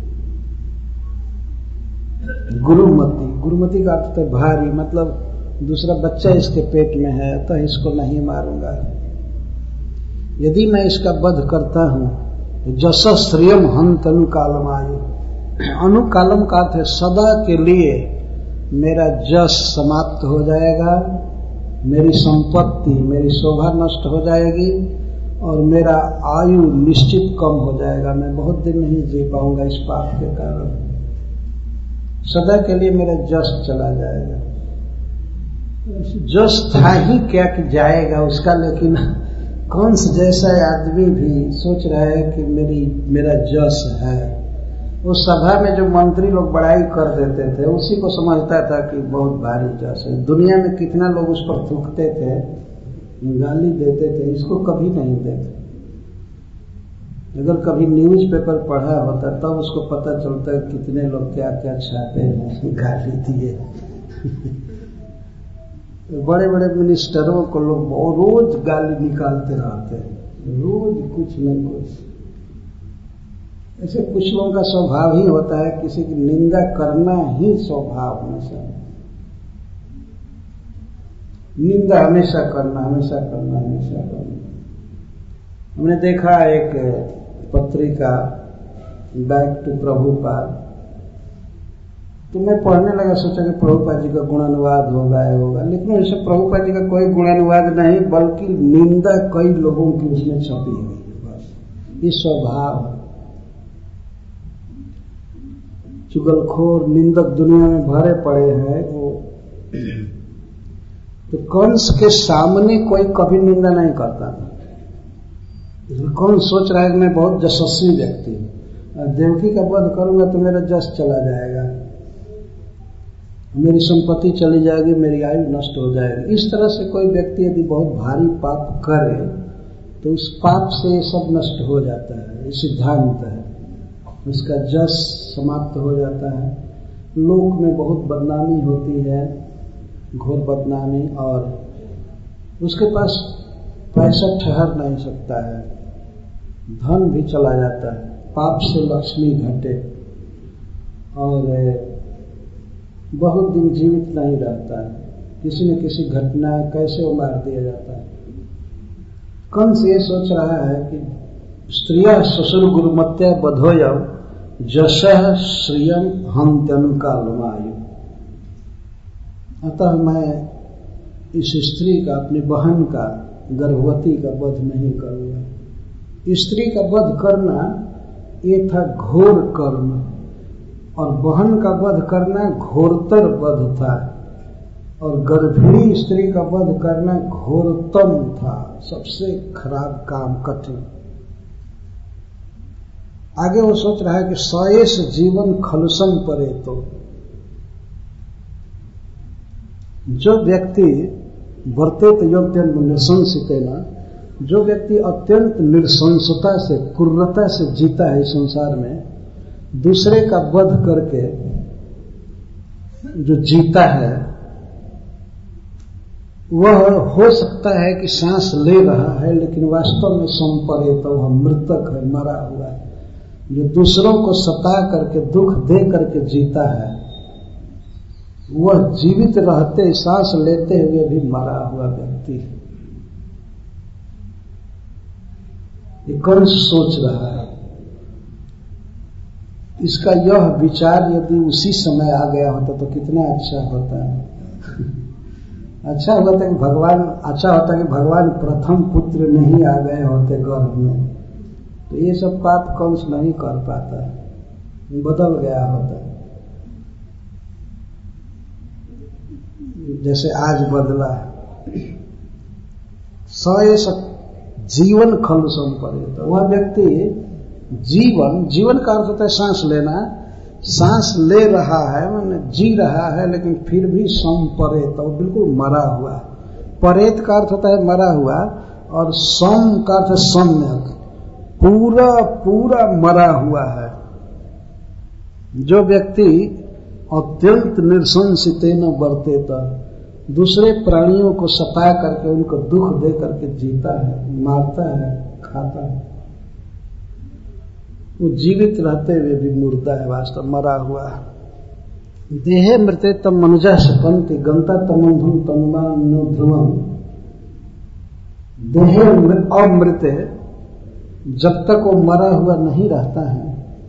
Speaker 1: गुरुमती, गुरुमती का अर्थ है भारी, मतलब दूसरा बच्चा इसके पेट में है, तो इसको नहीं मारूंगा। यदि मैं इसका वध करता हूं तो जस श्रियम हंत अनुकालमायु, अनुकालम का अर्थ है सदा के लिए मेरा जस समाप्त हो जाएगा, मेरी संपत्ति, मेरी शोभा नष्ट हो जाएगी और मेरा आयु निश्चित कम हो जाएगा। मैं बहुत दिन नहीं जी पाऊंगा इस पाप के कारण, सदा के लिए मेरा जस चला जाएगा। जस था ही क्या कि जाएगा उसका, लेकिन कंस जैसा आदमी भी सोच रहा है कि मेरी मेरा जस है। उस सभा में जो मंत्री लोग बड़ाई कर देते थे, उसी को समझता था कि बहुत भारी जस है। दुनिया में कितना लोग उस पर थूकते थे, गाली देते थे, इसको कभी नहीं देते। अगर कभी न्यूज पेपर पढ़ा होता तब उसको पता चलता है कितने लोग क्या क्या छापे हैं, गाली दिए। बड़े बड़े मिनिस्टरों को लोग रोज गाली निकालते रहते हैं, रोज कुछ न कुछ। ऐसे कुछ लोगों का स्वभाव ही होता है किसी की निंदा करना ही स्वभाव हमेशा, निंदा हमेशा करना हमेशा करना हमेशा करना। हमने देखा एक पत्रिका बैक टू प्रभुपाद, तो मैं पढ़ने लगा, सोचा कि प्रभुपाद जी का गुणानुवाद होगा होगा लेकिन वैसे प्रभुपाद जी का कोई गुणानुवाद नहीं, बल्कि निंदा कई लोगों की उसमें छपी हुई है। बस ये स्वभाव, चुगलखोर निंदक दुनिया में भरे पड़े हैं। वो तो कंस के सामने कोई कभी निंदा नहीं करता। कौन सोच रहा है कि मैं बहुत यशस्वी व्यक्ति हूं, देवकी का वध करूंगा तो मेरा जस चला जाएगा, मेरी संपत्ति चली जाएगी, मेरी आयु नष्ट हो जाएगी। इस तरह से कोई व्यक्ति यदि बहुत भारी पाप करे तो उस पाप से ये सब नष्ट हो जाता है, ये सिद्धांत है। उसका जस समाप्त हो जाता है, लोक में बहुत बदनामी होती है, घोर बदनामी, और उसके पास पैसा ठहर नहीं सकता है, धन भी चला जाता है, पाप से लक्ष्मी घटे, और बहुत दिन जीवित नहीं रहता है, किसी न किसी घटना कैसे वो मार दिया जाता है। कंस ये सोच रहा है कि स्त्रिया ससुर गुरुमत्या बधोयम जशः श्रियम हंत्यनुकालमायु, अतः मैं इस स्त्री का, अपनी बहन का, गर्भवती का वध नहीं करूंगा। स्त्री का वध करना ये था घोर कर्म, और बहन का वध करना घोरतर वध था, और गर्भिणी स्त्री का वध करना घोरतम था, सबसे खराब काम, कठिन। आगे वो सोच रहा है कि सयेष जीवन खलुसम परे, तो जो व्यक्ति वर्तेत योग्यन निर्शंसितेन, जो व्यक्ति अत्यंत निर्शंसता से, क्रूरता से जीता है इस संसार में, दूसरे का वध करके जो जीता है, वह हो सकता है कि सांस ले रहा है लेकिन वास्तव में संपरे, तो वह मृतक है, मरा हुआ है। जो दूसरों को सता करके, दुख दे करके जीता है, वह जीवित रहते, सांस लेते हुए भी मरा हुआ व्यक्ति है। ये कंस सोच रहा है। इसका यह विचार यदि उसी समय आ गया होता तो कितना अच्छा होता है। अच्छा होता कि भगवान अच्छा होता कि भगवान प्रथम पुत्र नहीं आ गए होते गर्भ में, तो ये सब पाप कंस नहीं कर पाता, बदल गया होता, जैसे आज बदला। सयेष जीवन खलुसम परे, तो वह व्यक्ति जीवन, जीवन का अर्थ होता है सांस लेना, सांस ले रहा है, मैंने जी रहा है, लेकिन फिर भी सम परे, तो बिल्कुल मरा हुआ। परेत का अर्थ होता है मरा हुआ, और सम का अर्थ सम्यक, पूरा पूरा मरा हुआ है। जो व्यक्ति अत्यंत निर्शंसितेन वर्तेत, दूसरे प्राणियों को सता करके, उनको दुख दे करके जीता है, मारता है, खाता है, वो जीवित रहते हुए भी मुर्दा है, वास्तव मरा हुआ है। देहे मृते तम मनुजा शपन्ति गंता तमंधुम तनुमान नो ध्रुवम। देहे अमृते, जब तक वो मरा हुआ नहीं रहता है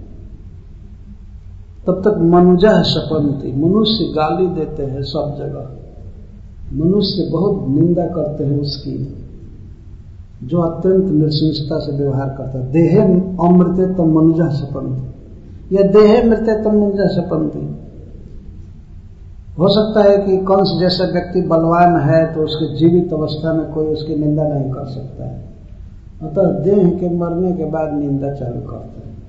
Speaker 1: तब तक मनुजा शपन्ति, मनुष्य गाली देते हैं सब जगह, मनुष्य बहुत निंदा करते हैं उसकी, जो अत्यंत निर्शंसता से व्यवहार करता है। देहे अमृते तम मनुजा शपन्ति, या देहे मृते तम मनुजा शपन्ति। हो सकता है कि कंस जैसा व्यक्ति बलवान है तो उसके जीवित अवस्था में कोई उसकी निंदा नहीं कर सकता है, अतः देह के मरने के बाद निंदा चालू करते हैं,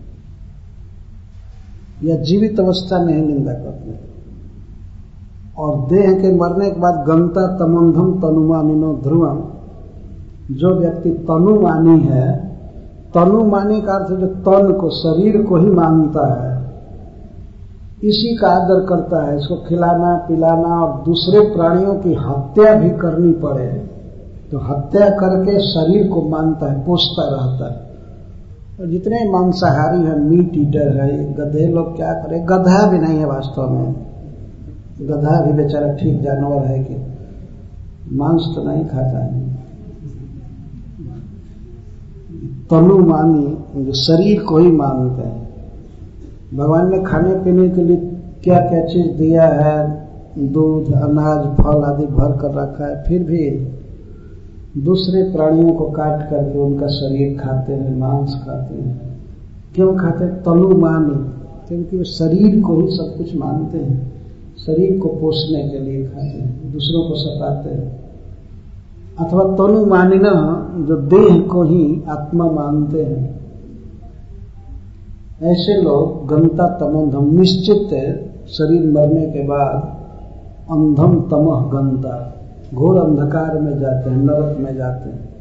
Speaker 1: या जीवित अवस्था में ही निंदा करते हैं। और देह के मरने के बाद गंता तमंधम तनुमानिनो ध्रुवम, जो व्यक्ति तनुमानी है, तनुमानी का अर्थ जो तन को, शरीर को ही मानता है, इसी का आदर करता है, इसको खिलाना पिलाना और दूसरे प्राणियों की हत्या भी करनी पड़े तो हत्या करके शरीर को मानता है, पोषता रहता है। और जितने मांसाहारी हैं, मीट ईटर है, गधे लोग क्या करें, गधा भी नहीं है वास्तव में, गधा भी बेचारा ठीक जानवर है कि मांस तो नहीं खाता है। तनु मानी जो शरीर को ही मानते हैं। भगवान ने खाने पीने के लिए क्या क्या चीज दिया है, दूध अनाज फल आदि भर कर रखा है, फिर भी दूसरे प्राणियों को काट करके उनका शरीर खाते हैं, मांस खाते हैं। क्यों खाते हैं? तनु मानी, क्योंकि वो शरीर को ही सब कुछ मानते हैं, शरीर को पोषने के लिए खाते हैं, दूसरों को सताते हैं। अथवा तनु मानिना जो देह को ही आत्मा मानते हैं, ऐसे लोग गंता तमोधम, निश्चित शरीर मरने के बाद अंधम तमह गंता, घोर अंधकार में जाते हैं, नरक में जाते हैं,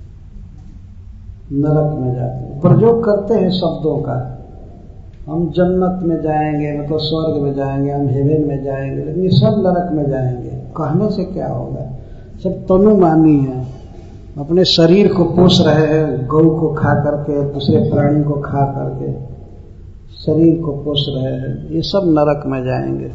Speaker 1: नरक में जाते हैं। प्रयोग करते हैं शब्दों का, हम जन्नत में जाएंगे, मतलब स्वर्ग में जाएंगे, हम हेवन में जाएंगे, लेकिन सब नरक में जाएंगे। कहने से क्या होगा? सब तनुमानी है, अपने शरीर को पोष रहे हैं, गौ को खा करके, दूसरे प्राणी को खा करके शरीर को पोष रहे हैं, ये सब नरक में जाएंगे।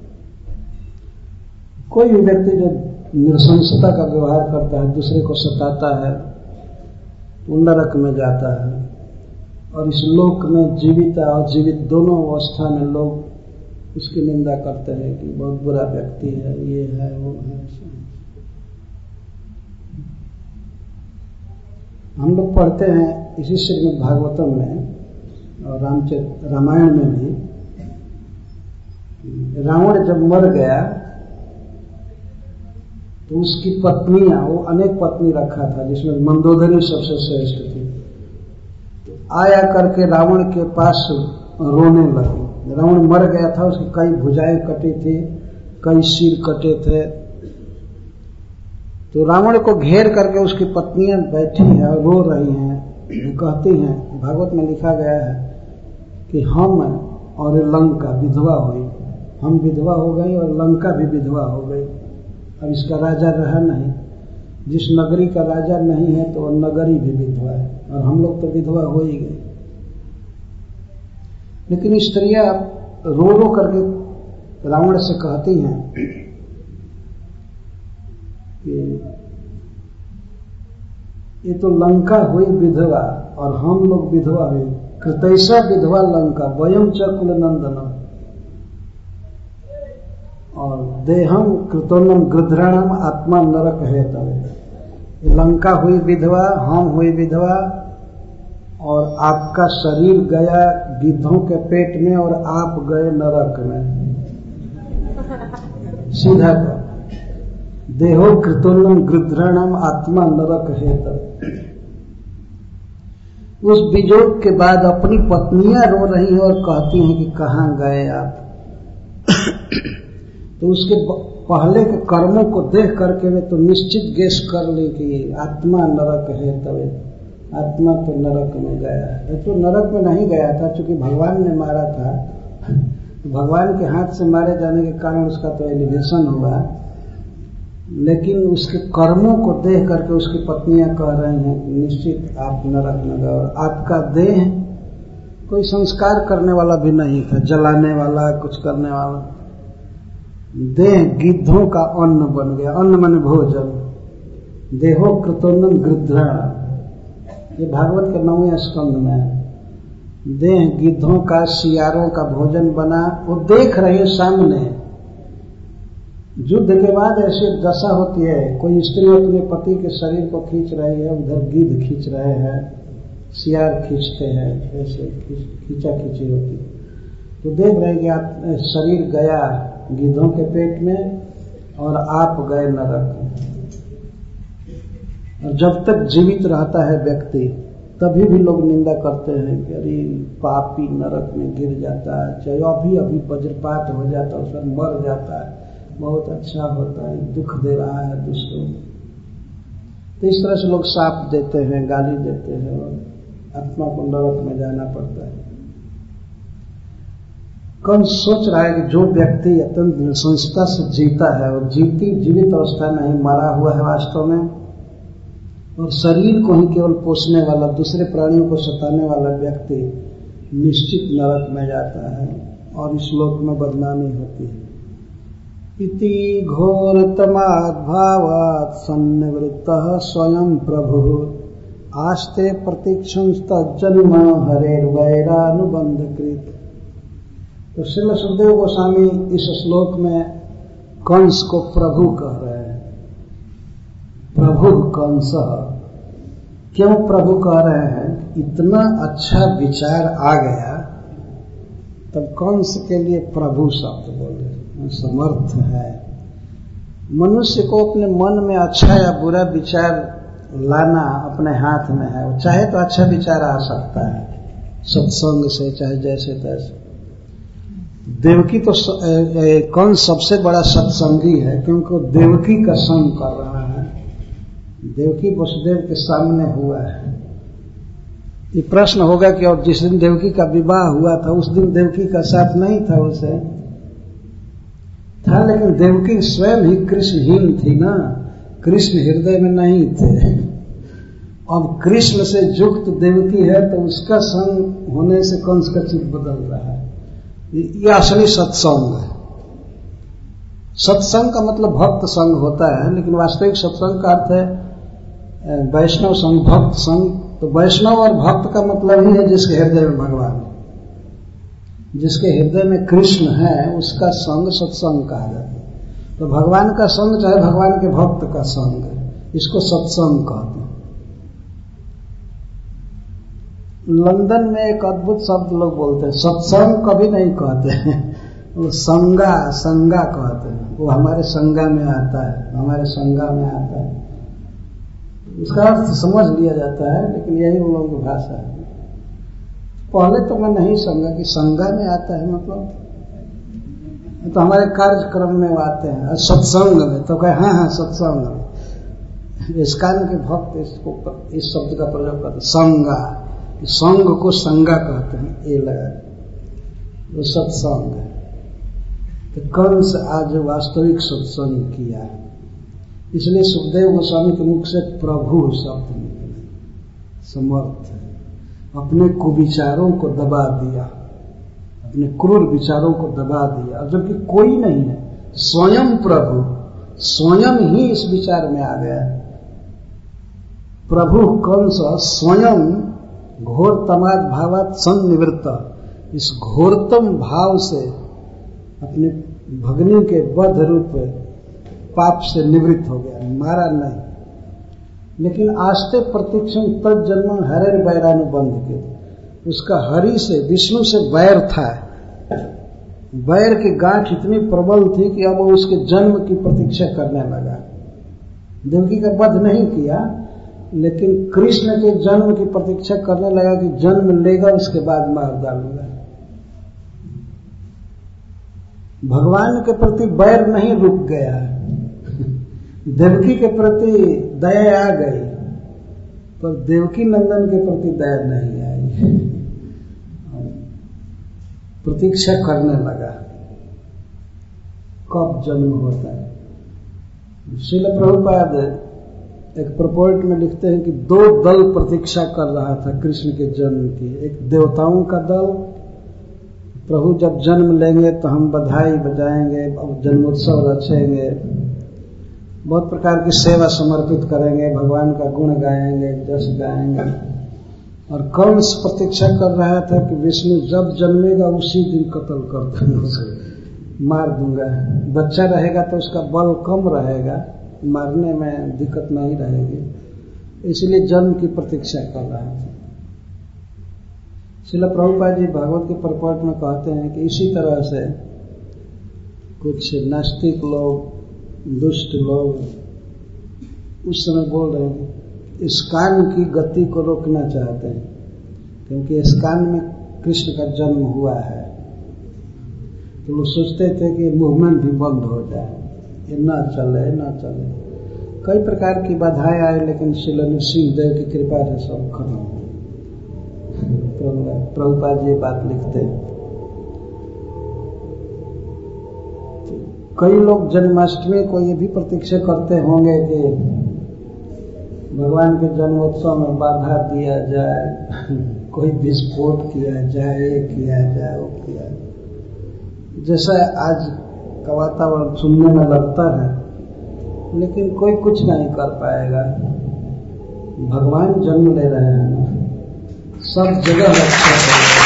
Speaker 1: कोई भी व्यक्ति जो नृशंसता का व्यवहार करता है, दूसरे को सताता है, वो नरक में जाता है। और इस लोक में जीवित और जीवित दोनों अवस्था में लोग उसकी निंदा करते हैं कि बहुत बुरा व्यक्ति है, ये है वो है। हम लोग पढ़ते हैं इसी श्रीमद् भागवतम में और रामचरित रामायण में भी, रावण जब मर गया तो उसकी पत्नियां, वो अनेक पत्नी रखा था जिसमें मंदोदरी सबसे श्रेष्ठ थी, तो आया करके रावण के पास रोने लगी। रावण मर गया था, उसकी कई भुजाएं कटी थी, कई सिर कटे थे, तो रावण को घेर करके उसकी पत्नियां बैठी हैं और रो रही हैं, कहती हैं, भागवत में लिखा गया है कि हम और लंका विधवा हुई, हम विधवा हो गई और लंका भी विधवा हो गई, अब इसका राजा रहा नहीं। जिस नगरी का राजा नहीं है तो नगरी भी विधवा है, और हम लोग तो विधवा हो ही गए। लेकिन स्त्रियां रो रो करके रावण से कहती हैं कि ये तो लंका हुई विधवा और हम लोग विधवा हुए, कृतैसा विधवा लंका वयम च कुलनंदनम, और देहम कृतोन्नम गृध्रणम आत्मा नरक है तवे। लंका हुई विधवा, हम हुई विधवा, और आपका शरीर गया गिद्धों के पेट में और आप गए नरक में। सीधा कर, देहो कृतोन्नम गृध्रणम आत्मा नरक है तवे। उस विजोग के बाद अपनी पत्नियां रो रही हैं और कहती हैं कि कहां गए आप। तो उसके पहले के कर्मों को देख करके वे तो निश्चित गेस कर ली कि आत्मा नरक है तवे, आत्मा तो नरक में गया है। तो नरक में नहीं गया था, चूंकि भगवान ने मारा था, तो भगवान के हाथ से मारे जाने के कारण उसका तो एलिवेशन हुआ, लेकिन उसके कर्मों को देख करके उसकी पत्नियां कह रही हैं कि निश्चित आप नरक में गए। और आपका देह कोई संस्कार करने वाला भी नहीं था, जलाने वाला, कुछ करने वाला, देह गिद्धों का अन्न बन गया। अन्न माने भोजन, देहो कृतोन्नम गृध्रण, ये भागवत के नौवें स्कंद में है। देह गिद्धों का, सियारों का भोजन बना। वो देख रहे सामने, युद्ध के बाद ऐसी दशा होती है, कोई स्त्री अपने पति के शरीर को खींच रही है, उधर गिद्ध खींच रहे हैं, सियार खींचते हैं, ऐसे खींचा खींची होती है। तो देख रहे कि आप शरीर गया गिद्धों के पेट में और आप गए नरक में। और जब तक जीवित रहता है व्यक्ति, तभी भी लोग निंदा करते हैं कि अरे पापी नरक में गिर जाता है, चाहे अभी अभी वज्रपात हो जाता है, उस पर मर जाता है, बहुत अच्छा होता है, दुख दे रहा है दूसरों को। तो इस तरह से लोग शाप देते हैं, गाली देते हैं और आत्मा को नरक में जाना पड़ता है। कंस सोच रहा है कि जो व्यक्ति अत्यंत नृशंसता से जीता है और जीती जीवित अवस्था में ही मरा हुआ है वास्तव में, और शरीर को ही केवल पोषने वाला, दूसरे प्राणियों को सताने वाला व्यक्ति निश्चित नरक में जाता है और इस लोक में बदनामी होती है। इति घोरतमाद् भावात् सन्निवृत्तः स्वयं प्रभुः आस्ते प्रतीक्षंस्तज्जन्म हरेर्वैरानुबंधकृत। तो श्रील सुखदेव गोस्वामी इस श्लोक में कंस को प्रभु कह रहे हैं। प्रभु कंस, क्यों प्रभु कह रहे हैं? इतना अच्छा विचार आ गया तब कंस के लिए प्रभु शब्द बोले, समर्थ है। मनुष्य को अपने मन में अच्छा या बुरा विचार लाना अपने हाथ में है। वो चाहे तो अच्छा विचार आ सकता है सत्संग से, चाहे जैसे तैसे। देवकी तो कंस सबसे बड़ा सत्संगी है, क्योंकि वो देवकी का संग कर रहा है। देवकी वसुदेव के सामने हुआ है। ये प्रश्न होगा कि और जिस दिन देवकी का विवाह हुआ था उस दिन देवकी का साथ नहीं था, उसे था, लेकिन देवकी स्वयं ही कृष्णहीन थी ना, कृष्ण हृदय में नहीं थे। अब कृष्ण से युक्त देवकी है तो उसका संग होने से कंस का चित्त बदल रहा है। यह असली सत्संग है। सत्संग का मतलब भक्त संग होता है, लेकिन वास्तविक सत्संग का अर्थ है वैष्णव संग, भक्त संग। तो वैष्णव और भक्त का मतलब ही है जिसके हृदय में भगवान है, जिसके हृदय में कृष्ण है, उसका संग सत्संग कहा जाता है। तो भगवान का संग चाहे भगवान के भक्त का संग है, इसको सत्संग कहते हैं। लंदन में एक अद्भुत शब्द लोग बोलते हैं, सत्संग कभी नहीं कहते हैं, वो संगा संगा कहते हैं। वो हमारे संगा में आता है, हमारे संगा में आता है, उसका अर्थ समझ लिया जाता है, लेकिन यही उन लोगों की भाषा है। पहले तो मैं नहीं समझा कि संगा में आता है मतलब, तो हमारे कार्यक्रम में आते हैं सत्संग में, तो कहे हाँ हाँ सत्संग में। इस्कान के भक्त इसको इस शब्द का प्रयोग करते, संगा, संग को संगा कहते हैं, ये लगा वो सत्संग है। तो कंस आज वास्तविक सत्संग किया, इसलिए सुखदेव गोस्वामी के मुख से प्रभु शब्द निकले। समर्थ है, अपने कुविचारों को दबा दिया, अपने क्रूर विचारों को दबा दिया, जबकि कोई नहीं है, स्वयं प्रभु, स्वयं ही इस विचार में आ गया। प्रभु कंस स्वयं घोर तमाद भावात सन्निवृत्त, इस घोरतम भाव से अपने भगनी के वध रूप पाप से निवृत्त हो गया, मारा नहीं। लेकिन आस्ते प्रतीक्षण तद जन्म हरेर वैरानुबंध के, उसका हरि से, विष्णु से वैर था। वैर की गांठ इतनी प्रबल थी कि अब वो उसके जन्म की प्रतीक्षा करने लगा। देवकी का वध नहीं किया, लेकिन कृष्ण के जन्म की प्रतीक्षा करने लगा कि जन्म लेगा उसके बाद मार डालूंगा। भगवान के प्रति वैर नहीं रुक गया, देवकी के प्रति दया आ गई, पर देवकी नंदन के प्रति दया नहीं आई, प्रतीक्षा करने लगा कब जन्म होता है। श्रील प्रभुपाद एक प्रपोर्ट में लिखते हैं कि दो दल प्रतीक्षा कर रहा था कृष्ण के जन्म की। एक देवताओं का दल, प्रभु जब जन्म लेंगे तो हम बधाई बजाएंगे, जन्मोत्सव रचेंगे, बहुत प्रकार की सेवा समर्पित करेंगे, भगवान का गुण गाएंगे, जस गाएंगे। और कंस प्रतीक्षा कर रहा था कि विष्णु जब जन्मेगा उसी दिन कत्ल कर दूंगा, उसे मार दूंगा। बच्चा रहेगा तो उसका बल कम रहेगा, मारने में दिक्कत नहीं रहेगी, इसलिए जन्म की प्रतीक्षा कर रहा था। श्रील प्रभुपाद जी भागवत के परपट में कहते हैं कि इसी तरह से कुछ नास्तिक लोग, दुष्ट लोग उस समय बोल रहे हैं इस्कान की गति को रोकना चाहते हैं, क्योंकि इस्कान में कृष्ण का जन्म हुआ है। तो वो सोचते थे कि मूवमेंट भी बंद हो जाए, ये ना चले ना चले। कई प्रकार की बाधाएं आई, लेकिन श्रील नृसिंह देव की कृपा से सब खत्म हो। प्रभुपाद जी बात लिखते हैं कई लोग जन्माष्टमी को ये भी प्रतीक्षा करते होंगे कि भगवान के जन्मोत्सव में बाधा दिया जाए, कोई विस्फोट किया जाए, ये किया जाए, वो किया जाए। जैसा आज का वातावरण सुनने में लगता है, लेकिन कोई कुछ नहीं कर पाएगा। भगवान जन्म ले रहे हैं, सब जगह रक्षा करेंगे,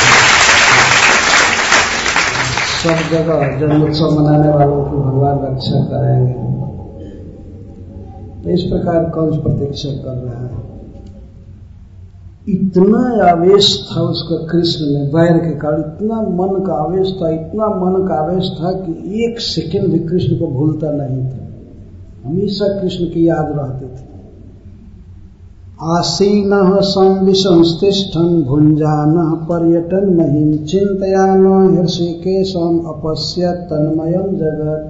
Speaker 1: सब जगह जन्मोत्सव मनाने वालों की भगवान रक्षा करेंगे। तो इस प्रकार कंस प्रतीक्षा कर रहा है। इतना आवेश था उसका कृष्ण में, वैर के कारण इतना मन का आवेश था, इतना मन का आवेश था कि एक सेकंड भी कृष्ण को भूलता नहीं था, हमेशा कृष्ण की याद रहती थी। आसीनः संविशंस्तिष्ठन् भुञ्जानः पर्यटन् महिं चिन्तयानो हृषिकेशम् अपश्यत् तन्मयम् जगत्।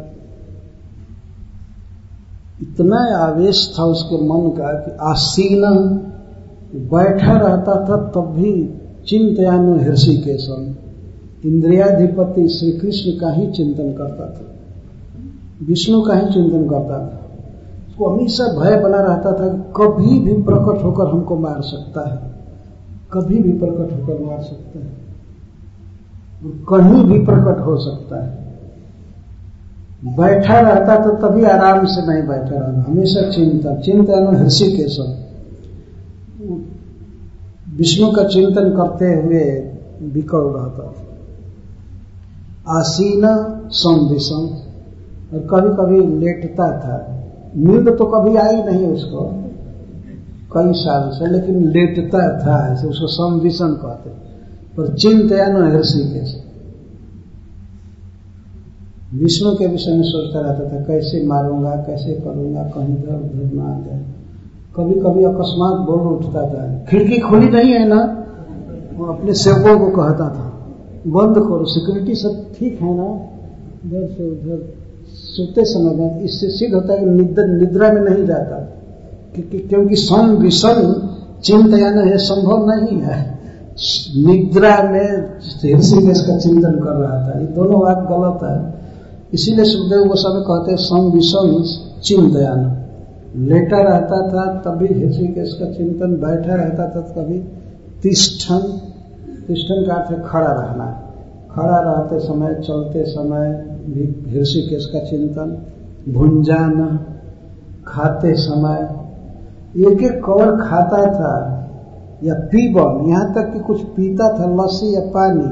Speaker 1: इतना आवेश था उसके मन का कि आसीन बैठा रहता था, तब भी चिंतयानु हृषिकेशम, इंद्रियाधिपति श्री कृष्ण का ही चिंतन करता था, विष्णु का ही चिंतन करता था। उसको हमेशा भय बना रहता था कि कभी भी प्रकट होकर हमको मार सकता है, कभी भी प्रकट होकर मार सकता है, कहीं भी प्रकट हो सकता है। बैठा रहता तो तभी आराम से नहीं बैठा रहता, हमेशा चिंतन चिंतन हृषिकेशम, विष्णु का चिंतन करते हुए विकल रहता था। आसीन संविषम, और कभी कभी लेटता था, नींद तो कभी आई नहीं उसको कई साल से, लेकिन लेटता था, ऐसे उसको संविषम कहते। पर चिंतन हृषिकेशम, विष्णु के विषय में सोचता रहता था, कैसे मारूंगा, कैसे करूंगा, कहीं इधर उधर ना आ जाए। कभी कभी अकस्मात बोल उठता था, खिड़की खुली नहीं है ना, वो अपने सेवकों को कहता था बंद करो, सिक्योरिटी सब ठीक है ना, इधर से उधर सोते समय में। इससे सिद्ध होता है कि निद्रा, निद्रा में नहीं जाता, क्योंकि सम विषम चिंतन है संभव नहीं है। निद्रा में ऋषिकेश का चिंतन कर रहा था, ये दोनों बात गलत है। इसीलिए सुखदेव गोस्वामी कहते हैं सम विषम चिंतन, लेटा रहता था तभी ऋषिकेश का चिंतन, बैठा रहता था तभी तिष्ठन, तिष्ठन का अर्थ है खड़ा रहना, खड़ा रहते समय, चलते समय भी ऋषिकेश का चिंतन, भुंजान, खाते समय एक एक कौर खाता था, या पीबन, यहाँ तक कि कुछ पीता था, लस्सी या पानी,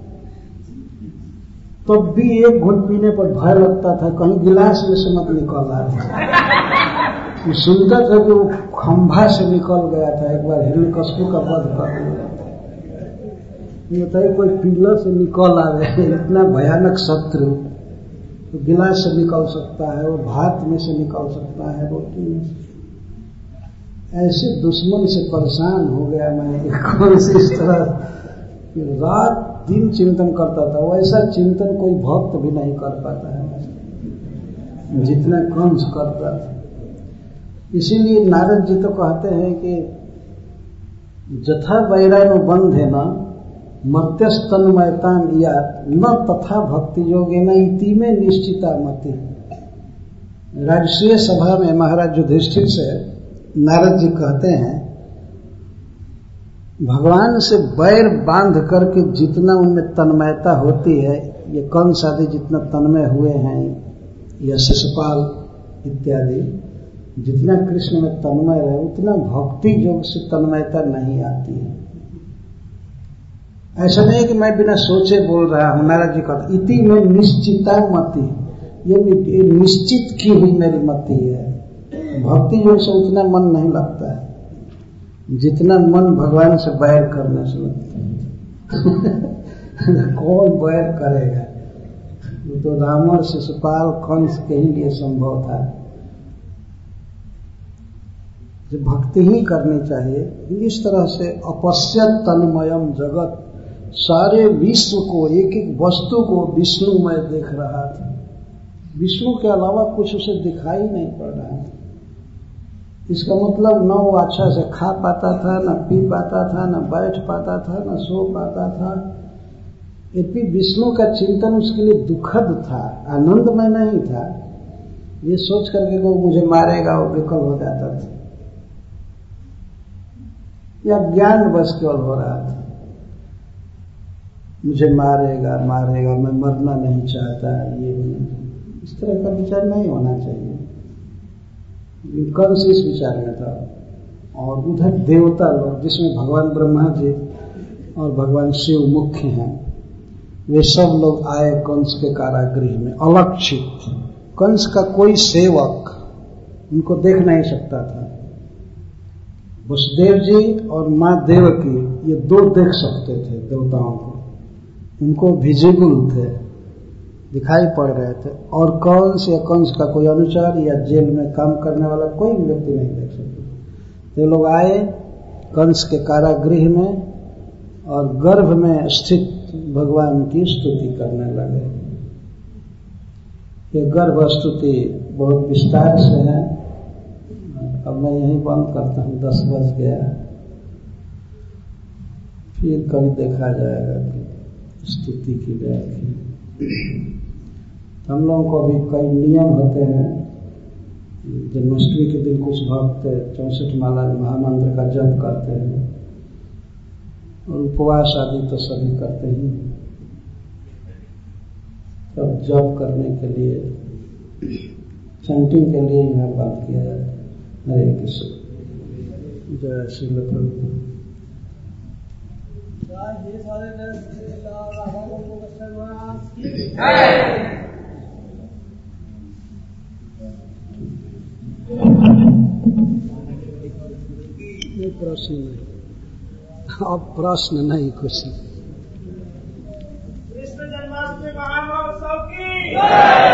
Speaker 1: तो भी एक घुट पीने पर भय लगता था कहीं गिलास में से मत निकल रहा था। सुनता था कि वो खंभा से निकल गया था, एक बार हिरण्यकश्यप का वध कर दिया, बताइए कोई पीलर से निकल आ रहे, इतना भयानक शत्रु, तो गिलास से निकल सकता है, वो भात में से निकल सकता है, रोटी में से। ऐसे दुश्मन से परेशान हो गया मैं, कौन सी इस तरह रात दिन चिंतन करता था। वैसा चिंतन कोई भक्त भी नहीं कर पाता है जितना कंस करता था। इसीलिए नारद जी तो कहते हैं कि जथा वैरानो बंधे न मर्त्यस्तन्मयताम यात न तथा भक्ति योगे न इति में निश्चिता मति। राजस्वीय सभा में महाराज युधिष्ठिर से नारद जी कहते हैं, भगवान से बैर बांध करके जितना उनमें तन्मयता होती है, ये कंस आदि जितना तन्मय हुए हैं, या शिशुपाल इत्यादि जितना कृष्ण में तन्मय रहे, उतना भक्ति योग से तन्मयता नहीं आती है। ऐसा नहीं कि मैं बिना सोचे बोल रहा हूं, नारद जी कहते इति में निश्चिता मति, ये निश्चित की हुई मेरी मति है। भक्ति योग से उतना मन नहीं लगता है जितना मन भगवान से बैर करने से लगता है। कौन बैर करेगा, वो तो रावण शिशुपाल कंस के ही लिए संभव था। जो भक्ति ही करनी चाहिए। इस तरह से अपश्यत तन्मयम जगत, सारे विश्व को, एक एक वस्तु को विष्णुमय देख रहा था। विष्णु के अलावा कुछ उसे दिखाई नहीं पड़ रहा है। इसका मतलब न वो अच्छा से खा पाता था, न पी पाता था, न बैठ पाता था, न सो पाता था, यद्यपि विष्णु का चिंतन उसके लिए दुखद था, आनंदमय नहीं था। ये सोच करके वो मुझे मारेगा वो विकल हो जाता था, या ज्ञान बस केवल हो रहा था, मुझे मारेगा मारेगा मैं मरना नहीं चाहता, ये इस तरह का विचार नहीं होना चाहिए। कंस इस विचार में था। और उधर देवता लोग, जिसमें भगवान ब्रह्मा जी और भगवान शिव मुख्य हैं, वे सब लोग आए कंस के कारागृह में अलक्षित। कंस का कोई सेवक उनको देख नहीं सकता था। वसुदेव जी और माँ देवकी ये दो देख सकते थे देवताओं को, उनको विजिबल थे, दिखाई पड़ रहे थे। और कंस या कंस का कोई अनुचर या जेल में काम करने वाला कोई भी व्यक्ति नहीं देख सकता। तो लोग आए कंस के कारागृह में और गर्भ में स्थित भगवान की स्तुति करने लगे। ये गर्भ स्तुति बहुत विस्तार से है। अब मैं यहीं बंद करता हूँ, दस बज गया, फिर कभी देखा जाएगा कि स्तुति की व्याख्या। हम लोगों को भी कई नियम होते हैं। जन्माष्टमी के दिन कुछ भक्त चौसठ माला महामंत्र का जप करते हैं और उपवास आदि तो सभी करते ही। तब जप करने के लिए, चैंटिंग के लिए यह बात किया जाता है। हरे कृष्ण, जय श्री प्रभु। प्रश्न नहीं, अब प्रश्न नहीं कुछ।
Speaker 2: कृष्ण जन्माष्टमी महामहोत्सव की